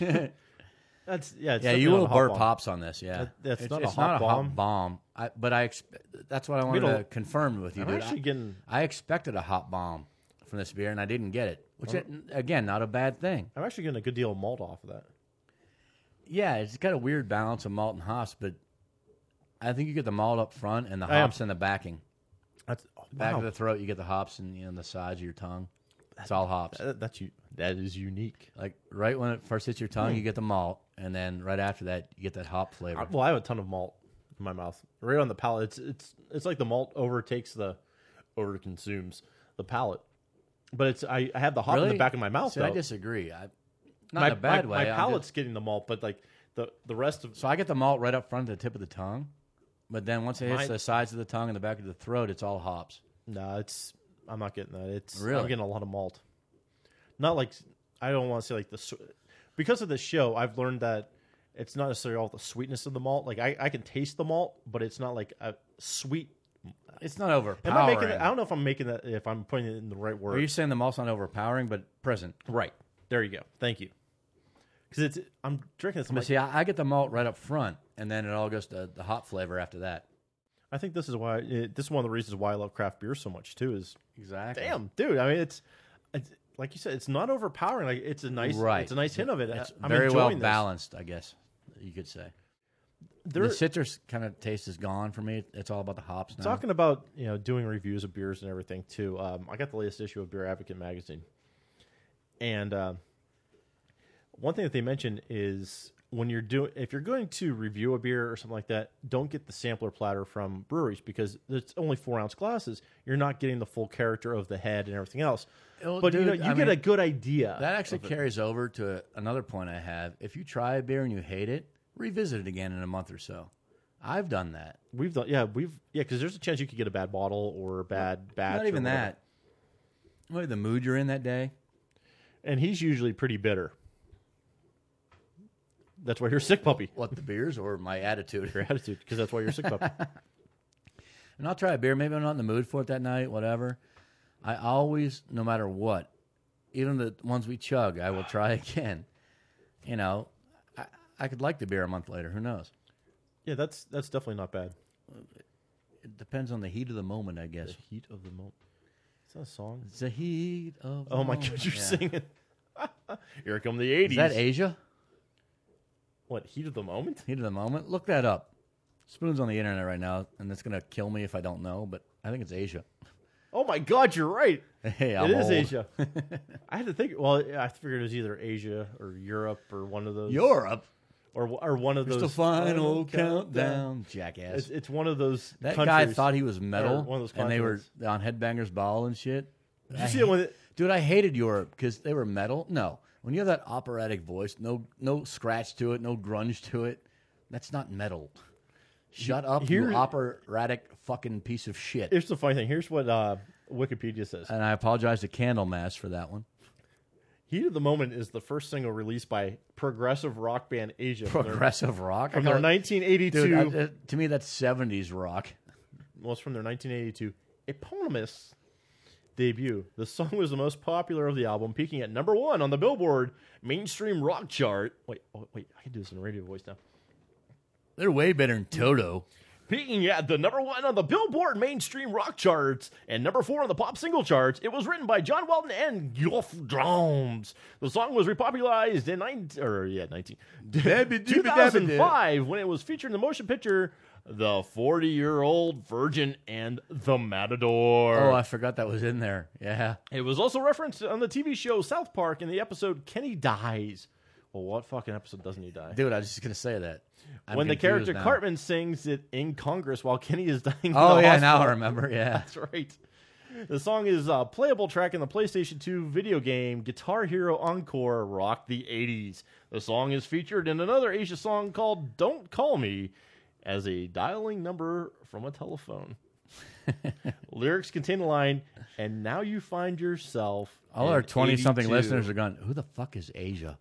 That's yeah. It's
Yeah,
definitely
you
not
will
a hop
burp
bomb.
hops on this. Yeah,
That- that's
it's,
not a
it's
hop
not a
bomb.
hop bomb. I, but I expe- that's what I wanted
don't-
to confirm with you,
I'm
dude.
actually
I,
getting-
I expected a hop bomb from this beer, and I didn't get it. Which, it, again, not a bad thing.
I'm actually getting a good deal of malt off of that.
Yeah, it's got a weird balance of malt and hops, but I think you get the malt up front and the
I am-
hops in the backing.
That's oh,
Back
wow.
of the throat, you get the hops and you know, the sides of your tongue. It's all hops.
That, that's you. That is unique.
Like right when it first hits your tongue,
Hmm.
you get the malt, and then right after that, you get that hop flavor.
I, well, I have a ton of malt in my mouth, right on the palate. It's it's it's like the malt overtakes the over consumes the palate. But it's I, I have the hop in
Really?
the back of my mouth.
See,
though.
I disagree. I, not
my,
in a bad
my,
way.
My
I'm
palate's
just-
getting the malt, but like the the rest of
so I get the malt right up front at the tip of the tongue, but then once it hits
Mine-
the sides of the tongue and the back of the throat, it's all hops.
no, it's I'm not getting that. It's
Really?
I'm getting a lot of malt. Not like I don't want to say like the s- because of the show. I've learned that it's not necessarily all the sweetness of the malt. Like I, I can taste the malt, but it's not like a sweet.
It's not overpowering.
Am I making it? I don't know if I'm making that. If I'm putting it in the right word.
Are you saying the malt's not overpowering, but present?
Right. There you go. Thank you. Because it's I'm drinking this. I'm
But
like,
see, I, I get the malt right up front, and then it all goes to the hop flavor after that.
I think this is why it, this is one of the reasons why I love craft beer so much too. Is
Exactly.
damn, dude. I mean, it's, it's like you said, it's not overpowering. Like it's a nice,
Right.
It's a nice hint of it.
It's
I'm
very well
enjoying this.
balanced, I guess you could say.
There,
The citrus kind of taste is gone for me. It's all about the hops now.
talking about you know doing reviews of beers and everything too. Um, I got the latest issue of Beer Advocate magazine, and uh, one thing that they mention is when you're doing if you're going to review a beer or something like that, don't get the sampler platter from breweries because it's only four ounce glasses. You're not getting the full character of the head and everything else.
Well,
but you know
dude,
you
I
get
mean,
a good idea.
That actually
of it.
carries over to another point I have. If you try a beer and you hate it, revisit it again in a month or so. I've done that.
We've done yeah we've yeah because there's a chance you could get a bad bottle or a bad batch.
Not
or
even
whatever.
that. Maybe the mood you're in that day.
And he's usually pretty bitter. That's why you're a sick puppy.
What, the beers or my attitude?
Your attitude, because that's why you're a sick puppy.
And I'll try a beer. Maybe I'm not in the mood for it that night, whatever. I always, no matter what, even the ones we chug, I will try again. You know, I, I could like the beer a month later. Who knows?
Yeah, that's that's definitely not bad.
It depends on the heat of the moment, I guess.
The heat of the moment. Is that a song?
It's the heat of the
Oh my
moment.
God, you're
Yeah.
singing. Here come the eighties.
Is that Asia?
What, heat of the moment?
Heat of the moment? Look that up. Spoon's on the internet right now, and it's going to kill me if I don't know, but I think it's Asia.
Oh my God, you're right.
Hey, I'm
It is
old.
Asia. I had to think. Well, I figured it was either Asia or Europe or one of those.
Europe?
or or one of
It's
those.
the final countdown. Jackass.
It's, it's one of those.
That
countries,
guy thought he was metal,
or one of those
and they were
continents.
on Headbangers Ball and shit.
Did you
I
see
hate-
it when it,
Dude, I hated Europe because they were metal. No, when you have that operatic voice, no, no scratch to it, no grunge to it. That's not metal. Shut up,
Here-
you operatic fucking piece of shit.
Here's the funny thing. Here's what uh, Wikipedia says.
And I apologize to Candlemass for that one.
Heat of the Moment is the first single released by progressive rock band Asia. from their-
Progressive rock.
From
I
their
call it-
nineteen eighty-two.
Dude, I- uh, to me, that's seventies rock.
Well, it's from their nineteen eighty-two eponymous debut. The song was the most popular of the album, peaking at number one on the Billboard mainstream rock chart. Wait, oh, wait, I can do this in a radio voice now.
They're way better than Toto.
Peaking at the number one on the Billboard mainstream rock charts and number four on the pop single charts. It was written by John Walton and Geoff Drums. The song was repopularized in nineteen, or yeah, nineteen, two thousand five when it was featured in the motion picture The forty-Year-Old Virgin and the Matador.
Oh, I forgot that was in there. Yeah.
It was also referenced on the T V show South Park in the episode Kenny Dies. Well, what fucking episode doesn't he die?
Dude, I was just going to say that. I'm
when the
confused
character
now.
Cartman sings it in Congress while Kenny is dying. in
Oh,
the
yeah, now I
hospital.
remember. Yeah.
That's right. The song is a playable track in the PlayStation two video game Guitar Hero Encore Rock the eighties. The song is featured in another Asia song called Don't Call Me as a dialing number from a telephone. Lyrics contain the line, and now you find yourself.
All
in
our twenty-something
eighty-two.
listeners are going, who the fuck is Asia?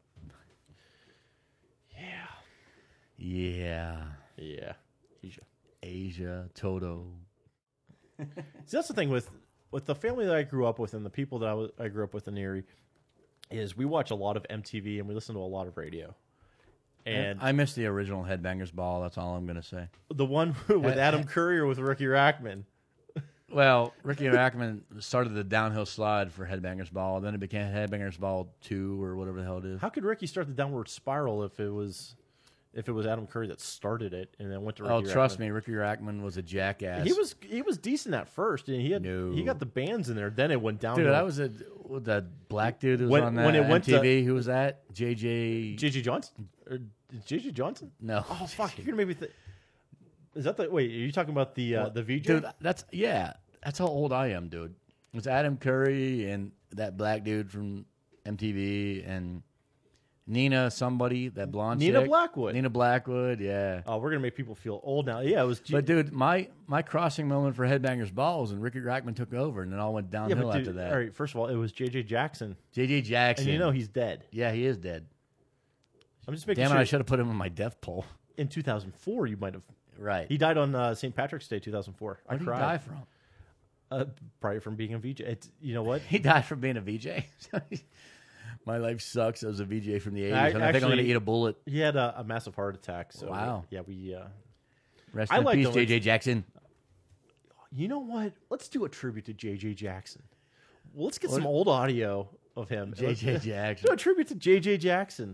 Yeah.
Yeah.
Yeah. Asia.
Asia, Toto.
See, that's the thing with with the family that I grew up with and the people that I, was, I grew up with in Erie is we watch a lot of M T V and we listen to a lot of radio. And
I miss the original Headbangers Ball. That's all I'm going to say.
the one with
Uh,
Adam Curry or with Ricky Rackman.
Well, Ricky Rackman started the downhill slide for Headbangers Ball. Then it became Headbangers Ball two or whatever the hell it is.
How could Ricky start the downward spiral if it was if it was Adam Curry that started it and then went to Ricky
Oh, trust
Rackman?
me, Ricky Rackman was a jackass.
He was he was decent at first and he had
No.
he got the bands in there. Then it went down.
Dude, I was a with that black dude who was
When-
on that
when it went to-
M T V. Who was that? J J.
J J Johnson. Or J J Johnson?
No.
Oh fuck! You're gonna make me think. Is that the wait? Are you talking about the uh, the V J?
Dude, that's yeah. That's how old I am, dude. It was Adam Curry and that black dude from M T V and Nina somebody, that blonde
Nina
chick.
Blackwood.
Nina Blackwood, yeah.
Oh, we're gonna make people feel old now. Yeah, it was. G-
But dude, my my crossing moment for Headbangers Ball was when Ricky Rackman took over, and it all went
yeah,
downhill
but dude,
after that.
all right. First of all, it was J J Jackson,
J J Jackson,
and you know he's dead.
yeah, he is dead.
I'm just making
Damn
sure.
it, I should have put him on my death poll.
In two thousand four, you might have.
Right.
He died on uh, Saint Patrick's Day, two thousand four. I
Where did he
cried.
die from?
Uh, probably from being a V J. It's, you know what?
He died from being a V J. My life sucks as a V J from the eighties.
I-
I, think I'm going to
actually-
eat a bullet.
He had a, a massive heart attack. So
Wow.
Yeah, we. Uh,
Rest
I
in
like
peace,
the
J
ones-
J Jackson.
you know what? Let's do a tribute to J J Jackson. Well, let's get
What-
some old audio of him.
J J
Let's-
Jackson.
Do a tribute to J J Jackson.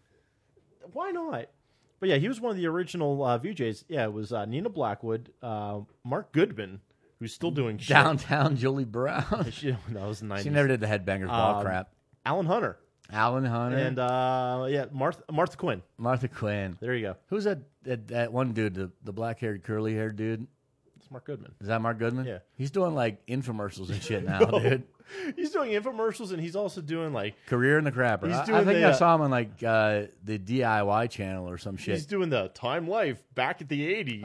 Why not? But yeah, he was one of the original uh, V Js. Yeah, it was uh, Nina Blackwood, uh, Mark Goodman, who's still doing shit.
Downtown Julie Brown.
She, that was the nineties.
She never did the Headbangers Ball
Um,
crap.
Alan Hunter
Alan Hunter
and uh, yeah, Martha, Martha Quinn.
Martha Quinn.
There you go.
Who's that, that? That one dude, the, the black haired, curly haired dude.
It's Mark Goodman.
Is that Mark Goodman?
Yeah.
He's doing like infomercials and shit now,
No.
dude.
He's doing infomercials and he's also doing like
Career in the crapper.
He's
I, I
doing
think
the,
I
uh,
saw him on like uh, the D I Y channel or some shit.
he's doing the Time Life back at the eighties.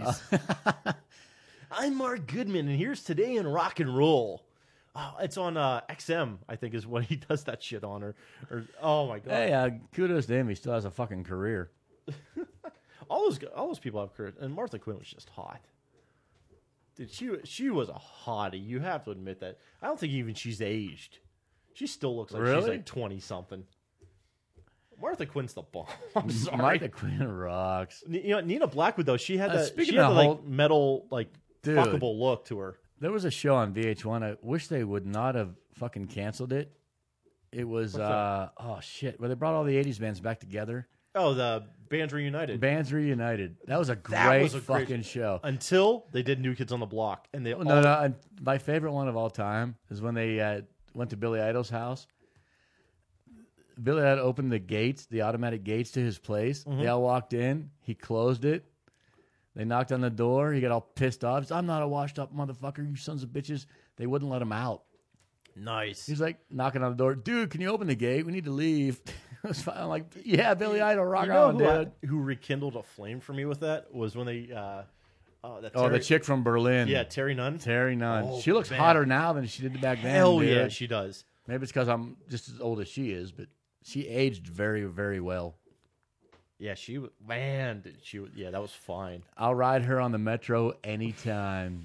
I'm Mark Goodman, and here's Today in Rock and Roll. Oh, it's on uh, X M, I think, is what he does that shit on. Or, or oh my god,
Hey, uh, kudos to him. He still has a fucking career.
all those all those people have careers, and Martha Quinn was just hot. Dude, she she was a hottie. You have to admit that. I don't think even she's aged. She still looks like she's
Really?
like twenty something. Martha Quinn's the bomb. I'm sorry.
Martha Quinn rocks.
N- You know, Nina Blackwood though, she had
Uh,
that.
speaking
She had
of
the, like
whole-
metal, like
Dude.
fuckable look to her.
There was a show on V H one. I wish they would not have fucking canceled it. It was
What's
uh oh shit, where they brought all the eighties bands back together.
Oh, the Bands Reunited.
Bands Reunited. That was a great
That was a great-
fucking show.
Until they did New Kids on the Block, and they all,
No, no, and my favorite one of all time is when they uh, went to Billy Idol's house. Billy Idol opened the gates, the automatic gates to his place.
Mm-hmm.
They all walked in. He closed it. They knocked on the door. He got all pissed off. He said, I'm not a washed up motherfucker, you sons of bitches. They wouldn't let him out.
nice.
He's like knocking on the door. Dude, can you open the gate? We need to leave. It was fine. I'm like, yeah, Billy Idol, rock
You know
on,
who, I-
dude.
who rekindled a flame for me with that was when they. Uh, uh, that
Oh,
Terry,
the chick from Berlin.
Yeah, Terry Nunn.
Terry Nunn.
Oh,
she looks
man.
hotter now than she did back then.
Hell
dude.
yeah, she does.
Maybe it's because I'm just as old as she is, but she aged very, very well.
Yeah, she was. Man, did she? was- Yeah, that was fine.
I'll ride her on the metro anytime.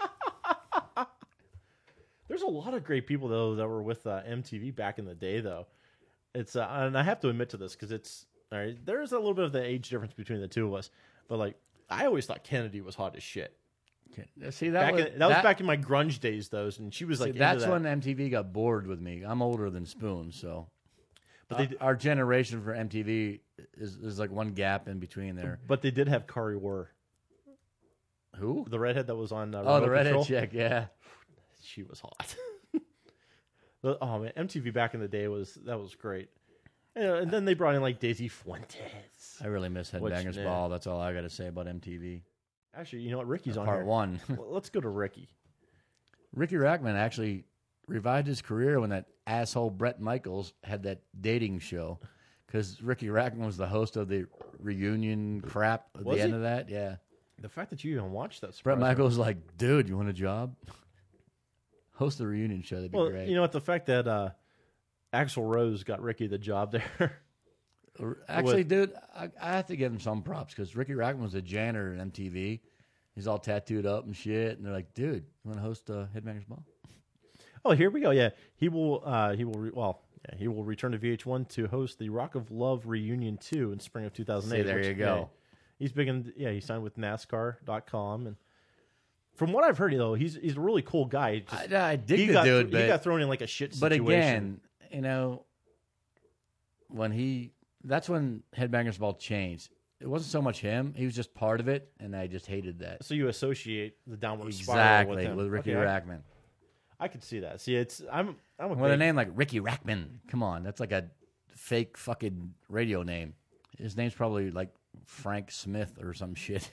There's a lot of great people though that were with uh, M T V back in the day, though. It's uh, and I have to admit to this because it's all right. There's a little bit of the age difference between the two of us, but like I always thought Kennedy was hot as shit.
Okay. See, that
Back
was,
in, that, was back in my grunge days, though, and she was
see,
like, into
that's
that.
when M T V got bored with me. I'm older than Spoon, so.
But they
Uh,
did-
our generation for M T V is, is like one gap in between there.
But they did have Kari Wurr,
Who?
the redhead that was on. Uh,
Oh,
Remote
the redhead
Control.
chick, yeah.
She was hot. The- oh man, M T V back in the day was that was great. And, uh, and then they brought in like Daisy Fuentes.
I really miss
Which,
Headbangers
yeah.
Ball. That's all I got to say about M T V.
Actually, you know what? Ricky's on
Part
here.
one.
Well, let's go to Ricky.
Ricky Rackman actually revived his career when that asshole Brett Michaels had that dating show. Because Ricky Rackman was the host of the reunion crap at
Was
the end
he?
of that. Yeah.
The fact that you even watched that,
Brett
surprised me.
Michaels was like, dude, you want a job? Host the reunion show. That'd be
Well,
great.
you know what? The fact that uh, Axl Rose got Ricky the job there.
Actually,
with-
dude, I, I have to give him some props because Ricky Rackman was a janitor at M T V. He's all tattooed up and shit. And they're like, dude, you want to host uh, Headbangers Ball?
Oh, here we go. Yeah, he will. Uh, he will. Re- well, yeah, he will return to V H one to host the Rock of Love reunion two in spring of two thousand eight.
See, there
which-
you go.
yeah, he's big in. Yeah, he signed with NASCAR dot com, and from what I've heard, though, he's he's a really cool guy. He just-
I, I dig
he
the
got
dude,
he
but,
got thrown in like a shit
but
situation.
again, you know, when he, that's when Headbangers Ball changed. It wasn't so much him. He was just part of it, and I just hated that.
so you associate the downward spiral
Exactly,
with, him.
with Ricky
Okay, I-
Rackman.
I, could see that. See, it's I'm I'm a
With a
big,
name like Ricky Rackman, come on, that's like a fake fucking radio name. His name's probably like Frank Smith or some shit.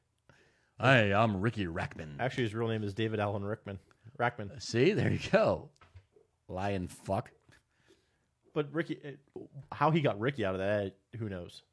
Hey, I'm Ricky Rackman.
Actually, his real name is David Allen Rickman. Rackman.
See, there you go. Lying fuck.
But Ricky, it- how he got Ricky out of that, who knows?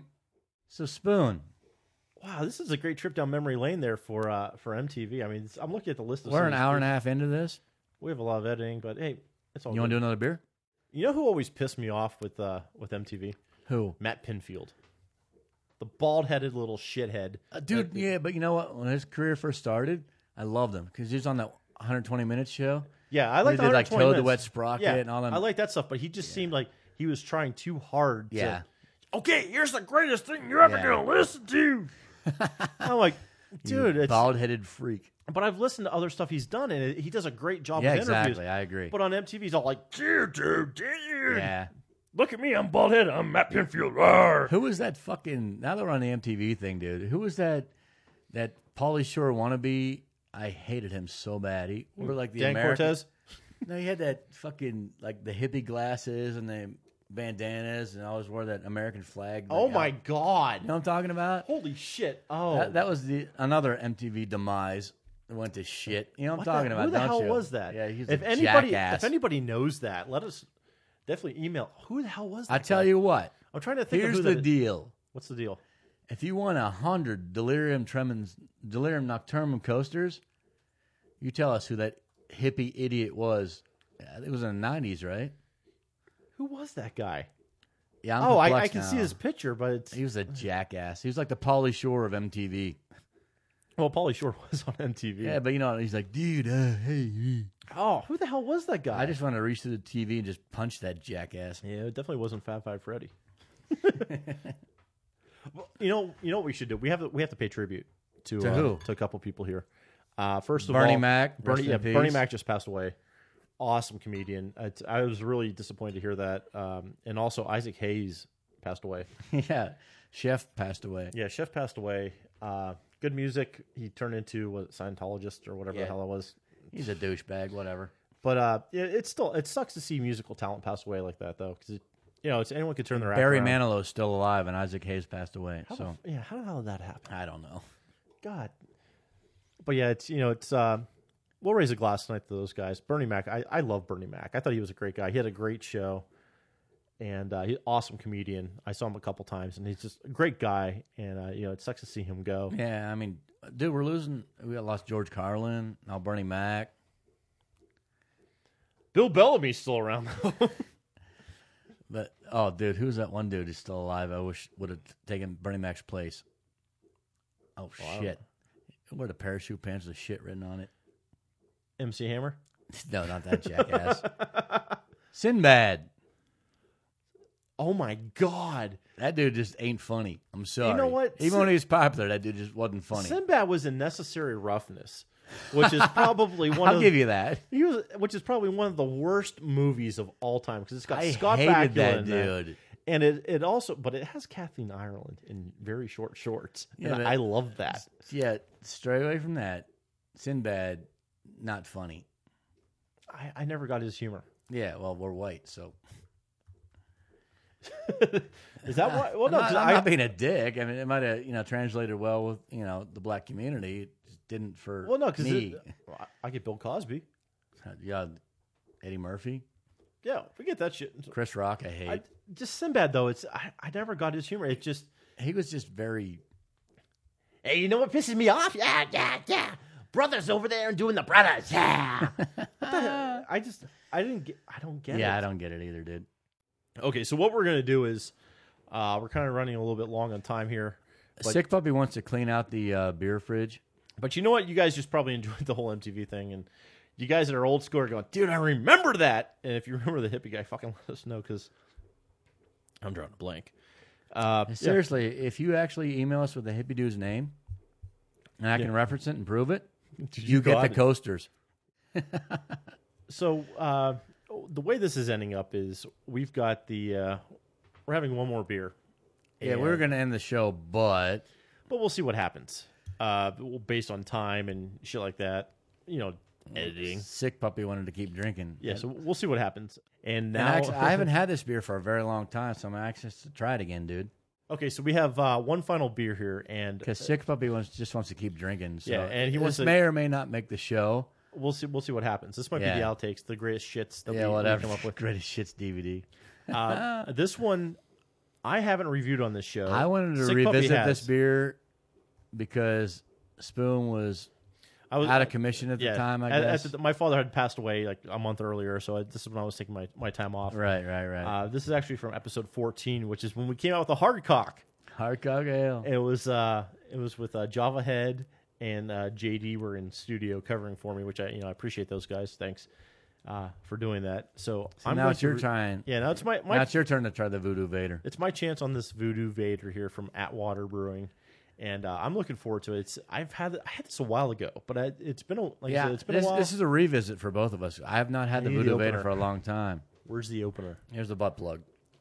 So Spoon,
Wow, this is a great trip down memory lane there for uh, for M T V. I mean, it's, I'm looking at the list of.
we're
some
an
of these
hour and a
groups.
half into this.
We have a lot of editing, but hey, it's all.
You want to
good.
do another beer?
You know who always pissed me off with uh, with M T V?
Who?
Matt Pinfield, the bald-headed little shithead.
Uh, dude, yeah, but you know what? When his career first started, I loved him because he was on that one hundred twenty minutes show.
Yeah, I
When
like
he did, like,
one hundred twenty
Toad the
minutes.
Wet Sprocket
yeah,
and all them-
I like that stuff, but he just seemed like he was trying too hard.
Yeah.
To, okay, here's the greatest thing you're ever
Yeah.
gonna listen to. I'm like, dude,
You
it's.
bald-headed freak.
But I've listened to other stuff he's done, and it, he does a great job
Yeah,
with interviews.
exactly. I agree.
But on M T V, he's all like, dude, dude, dude.
Yeah.
Look at me, I'm bald headed. I'm Matt Pinfield. Rawr.
Who was that fucking? Now that we're on the M T V thing, dude. Who was that? That Pauly Shore wannabe? I hated him so bad. He wore like the
Dan
American.
Cortez.
No, he had that fucking like the hippie glasses and the bandanas, and always wore that American flag.
Oh
like,
my
out-
God.
You know what I'm talking about?
Holy shit. Oh.
That, that was the another M T V demise that went to shit. You know what I'm
What
talking
the,
about?
Who the
don't
hell
you?
was that?
Yeah, he's
if
a
anybody,
jackass.
If anybody knows that, let us definitely email. Who the hell was that?
I tell
guy?
you what.
I'm trying to think
Here's
of who
the
that-
deal.
What's the deal?
If you want a hundred delirium tremens, delirium nocturnum coasters, you tell us who that hippie idiot was. Yeah, it was in the nineties, right?
Who was that guy?
Yeah, I'm
oh, I, I
perplexed
can see
now.
his picture, but it's,
He was a jackass. He was like the Pauly Shore of M T V.
Well, Pauly Shore was on M T V.
Yeah, but you know, he's like, dude, uh, hey.
Oh, who the hell was that guy?
I just want to reach to the T V and just punch that jackass.
Yeah, it definitely wasn't Fab Five Freddy. Well, you know, you know what we should do? We have to, we have to pay tribute to
To
uh,
who?
to a couple people here. Uh, first of
Bernie
all,
Mac,
Bernie,
rest in
yeah,
peace.
Bernie Mac just passed away. Awesome comedian. I, I was really disappointed to hear that. Um, and also Isaac Hayes passed away.
Yeah, Chef passed away.
Yeah, Chef passed away. Uh, good music. He turned into what, Scientologist or whatever
Yeah.
the hell it was.
He's a douchebag, whatever.
But uh, it, it's still it sucks to see musical talent pass away like that though, because you know it's anyone could turn their act
Barry
around.
Manilow's still alive, and Isaac Hayes passed away.
How
So
the, yeah, how the hell did that happen?
I don't know.
God. But yeah, it's you know it's uh, we'll raise a glass tonight to those guys. Bernie Mac, I, I love Bernie Mac. I thought he was a great guy. He had a great show, and uh, he's an awesome comedian. I saw him a couple times, and he's just a great guy. And uh, you know it sucks to see him go.
Yeah, I mean, dude, we're losing. We got lost George Carlin, now Bernie Mac.
Bill Bellamy's still around though.
But oh, dude, who's that one dude who's still alive? I wish would have taken Bernie Mac's place. Oh
Wow.
shit! Where the parachute pants with shit written on it?
M C Hammer.
No, not that jackass. Sinbad.
Oh my God.
That dude just ain't funny. I'm sorry.
what?
Even
Sin-
when he was popular, that dude just wasn't funny.
Sinbad was a necessary roughness, which is probably one.
I'll
of
give you that.
He was, which is probably one of the worst movies of all time because it's got
I
Scott
hated
Bakula
that
in there.
dude.
And it, it also, but it has Kathleen Ireland in very short shorts.
Yeah,
and
but-
I love that.
Yeah, stray away from that. Sinbad, not funny.
I, I never got his humor.
Yeah, well, we're white, so.
Is that why? Well,
I'm,
no,
not,
'cause
I'm
I,
not being a dick. I mean, it might have, you know, translated well with, you know, the black community. It just didn't for
well, no, because
me.
I, I get Bill Cosby.
Yeah, Eddie Murphy,
Yeah, forget that shit.
Chris Rock, I hate.
I, just Sinbad though. It's I, I never got his humor. It just
he was just very.
hey, you know what pisses me off? Yeah, yeah, yeah. Brothers over there and doing the brothers. Yeah. I just I didn't get. I don't get it.
Yeah, I don't get it either, dude.
Okay, so what we're gonna do is uh, we're kind of running a little bit long on time here. But,
Sick Puppy wants to clean out the uh, beer fridge.
but you know what? You guys just probably enjoyed the whole M T V thing, and you guys that are old school are going, dude, I remember that. And if you remember the hippie guy, fucking let us know because I'm drawing a blank. Uh, yeah.
Seriously, if you actually email us with the hippie dude's name, and I can reference it and prove it, you get
got
the
it.
coasters.
So uh, the way this is ending up is we've got the uh, we're having one more beer.
Yeah,
And-
we were going to end the show, but
but we'll see what happens. Uh, based on time and shit like that, you know, editing.
Sick Puppy wanted to keep drinking.
Yeah, so we'll see what happens. And
And
now,
actually, I haven't had this beer for a very long time, so I'm anxious to try it again, dude.
okay, so we have uh, one final beer here, and
Because Sick Puppy wants, just wants to keep drinking. So
Yeah, and he
this
wants to-
may or may not make the show.
we'll see. We'll see what happens. This might
Yeah.
be the outtakes, the greatest shits that
Yeah,
we, we
whatever.
come up with.
Greatest Shits D V D.
Uh, this one, I haven't reviewed on this show.
I wanted to
Sick Puppy
revisit
has.
this beer because Spoon was
I was
out of commission at the
yeah,
time, I
at- at
guess.
the- my father had passed away like a month earlier, so I, this is when I was taking my, my time off.
Right, right, right.
Uh, this is actually from episode fourteen, which is when we came out with the Hardcock.
Hardcock Ale.
It was uh, it was with uh, Java Head and uh, J D were in studio covering for me, which I you know I appreciate those guys. Thanks uh, for doing that. So,
So
I'm
now
going
it's
to
your
re-
time.
Yeah, now it's my,
Now
my
it's your turn to try the Voodoo Vader.
it's my chance on this Voodoo Vader here from Atwater Brewing, and uh, I'm looking forward to it. It's I've had I had this a while ago, but I, it's been a like I
Yeah,
said, it's been
this,
a while.
this is a revisit for both of us. I have not had the
I need the
Voodoo Vader
opener.
for a long time.
Where's the opener?
Here's the butt plug.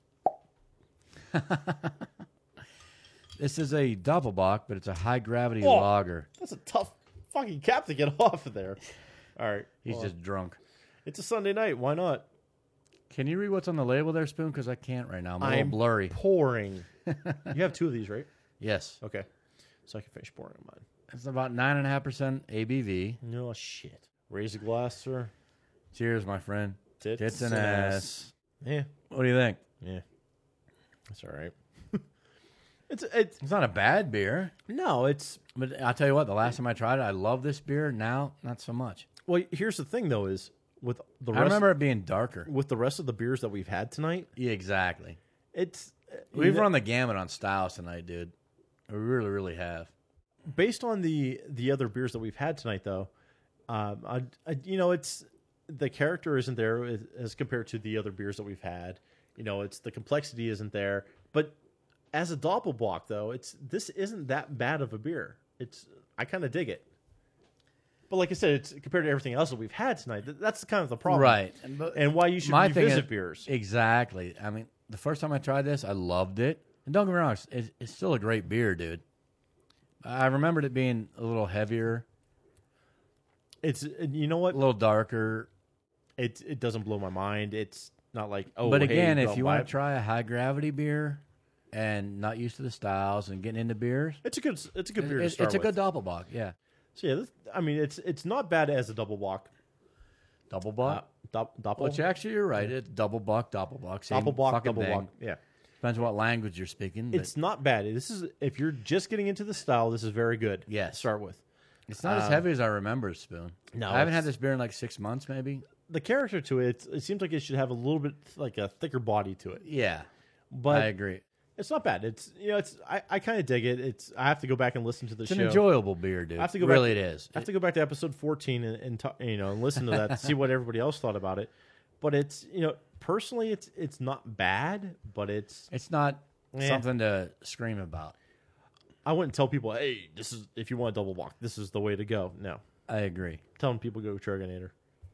This is a Doppelbock, but it's a high gravity
Oh.
lager.
That's a tough fucking cap to get off of there. All right,
He's
hold on.
just drunk.
It's a Sunday night. Why not?
Can you read what's on the label there, Spoon? Because I can't right now. I'm a little
I'm
blurry.
pouring. You have two of these, right?
Yes.
Okay, so I can finish pouring mine.
It's about nine point five percent A B V.
No shit. Raise a glass, sir.
Cheers, my friend.
Tits,
Tits and
and
ass.
Yeah,
What do you think?
yeah. That's all right. it's it's
It's not a bad beer.
no, it's
But I'll tell you what, the last time I tried it, I love this beer. Now, not so much.
well. Here's the thing, though, is with the
I
rest
remember it being darker.
with the rest of the beers that we've had tonight,
Yeah, exactly.
it's
We've
you
run the gamut on styles tonight, dude. We really, really have.
based on the the other beers that we've had tonight, though, um, I, I, you know, it's the character isn't there as, as compared to the other beers that we've had. You know, it's the complexity isn't there. But as a Doppelbock, though, it's this isn't that bad of a beer. It's I kind of dig it. But like I said, it's compared to everything else that we've had tonight. That's kind of the problem,
Right.
And, and why you should
My thing
revisit
is-
beers.
Exactly. I mean, the first time I tried this, I loved it. And don't get me wrong, it's, it's it's still a great beer, dude. I remembered it being a little heavier,
It's you know what?
a little darker.
It it doesn't blow my mind. It's not like oh.
but
hey,
again,
go
if you
buy
want
it.
to try a high gravity beer and not used to the styles and getting into beers,
it's a good it's a good
it-
beer to
it-
start
it's a
with.
good Doppelbock. Yeah.
So yeah, this, I mean it's it's not bad as a double block.
Doppelbock.
Uh, dop, doppel,
Which actually, you're right. It's Doppelbock, Doppelbock. Same
double block,
fucking
double
thing.
block. Yeah,
Depends what language you're speaking. But
it's not bad. This is if you're just getting into the style, this is very good.
Yes.
to start with.
it's not as
um,
heavy as I remember, Spoon.
No,
I haven't had
it's-
this beer in like six months, maybe.
The character to it, it seems like it should have a little bit like a thicker body to it,
Yeah,
but
I agree.
it's not bad. It's you know it's I, I kind of dig it. It's I have to go back and listen to the
It's
show.
an enjoyable beer, dude.
I have to go
really,
back,
it is.
I have to go back to episode fourteen and, and talk, you know and listen to that to see what everybody else thought about it. But it's you know personally it's it's not bad, but it's
It's not
Eh.
something to scream about.
I wouldn't tell people, hey, this is if you want a double block, this is the way to go. No,
I agree.
telling people go Troganator.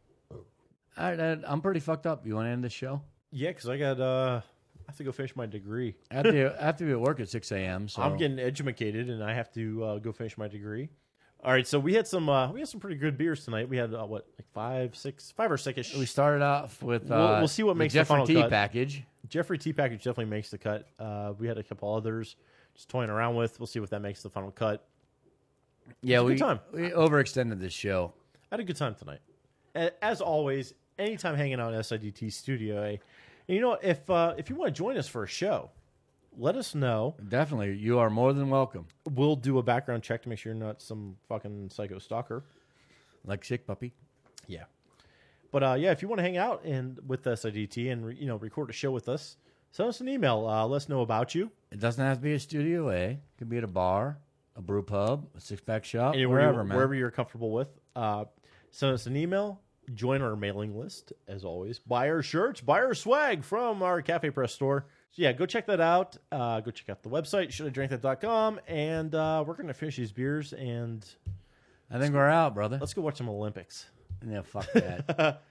All right, Ed, I'm pretty fucked up. You want to end the show?
Yeah, because I got uh, I have to go finish my degree.
I have to, I have to be at work at six a.m. So
I'm getting educated, and I have to uh, go finish my degree. All right, so we had some uh, we had some pretty good beers tonight. We had uh, what like five, six, five or six.
we started off with uh,
We'll- we'll see what
the
makes the
Jeffrey
final
T
cut.
package.
Jeffrey T package definitely makes the cut. Uh, we had a couple others just toying around with. We'll see what that makes the final cut.
Yeah,
a
we
good time.
we overextended this show.
I had a good time tonight. A- As always, anytime hanging out at S I D T Studio. eh? And you know what? If uh, if you want to join us for a show, let us know.
Definitely, you are more than welcome.
We'll do a background check to make sure you're not some fucking psycho stalker.
Like sick puppy.
Yeah. But uh, yeah, if you want to hang out and with S I D T and re- you know record a show with us, send us an email. Uh, let us know about you.
It doesn't have to be a Studio A. It could be at a bar, a brew pub, a six pack shop,
Anywhere
wherever,
you,
man.
wherever you're comfortable with. Uh, send us an email. Join our mailing list, as always. Buy our shirts, buy our swag from our Cafe Press store. So, yeah, go check that out. Uh, go check out the website, should I drink that dot com. And uh, we're going to finish these beers, and
I think we're out, brother.
let's go watch some Olympics.
Yeah, fuck that.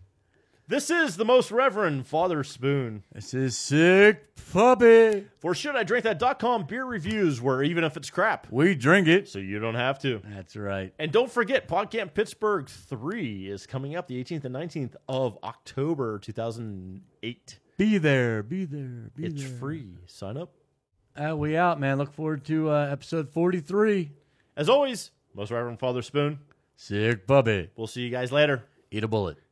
This is the most Reverend Father Spoon
This is sick puppy.
for should I drink that dot com beer reviews, where even if it's crap,
We drink it.
so you don't have to.
That's right.
And don't forget, PodCamp Pittsburgh three is coming up the eighteenth and nineteenth of October two thousand eight.
Be there. Be there. Be
It's
there.
free. Sign up.
Uh, we out, man. Look forward to uh, episode forty-three.
As always, most Reverend Father Spoon.
Sick puppy.
We'll see you guys later.
Eat a bullet.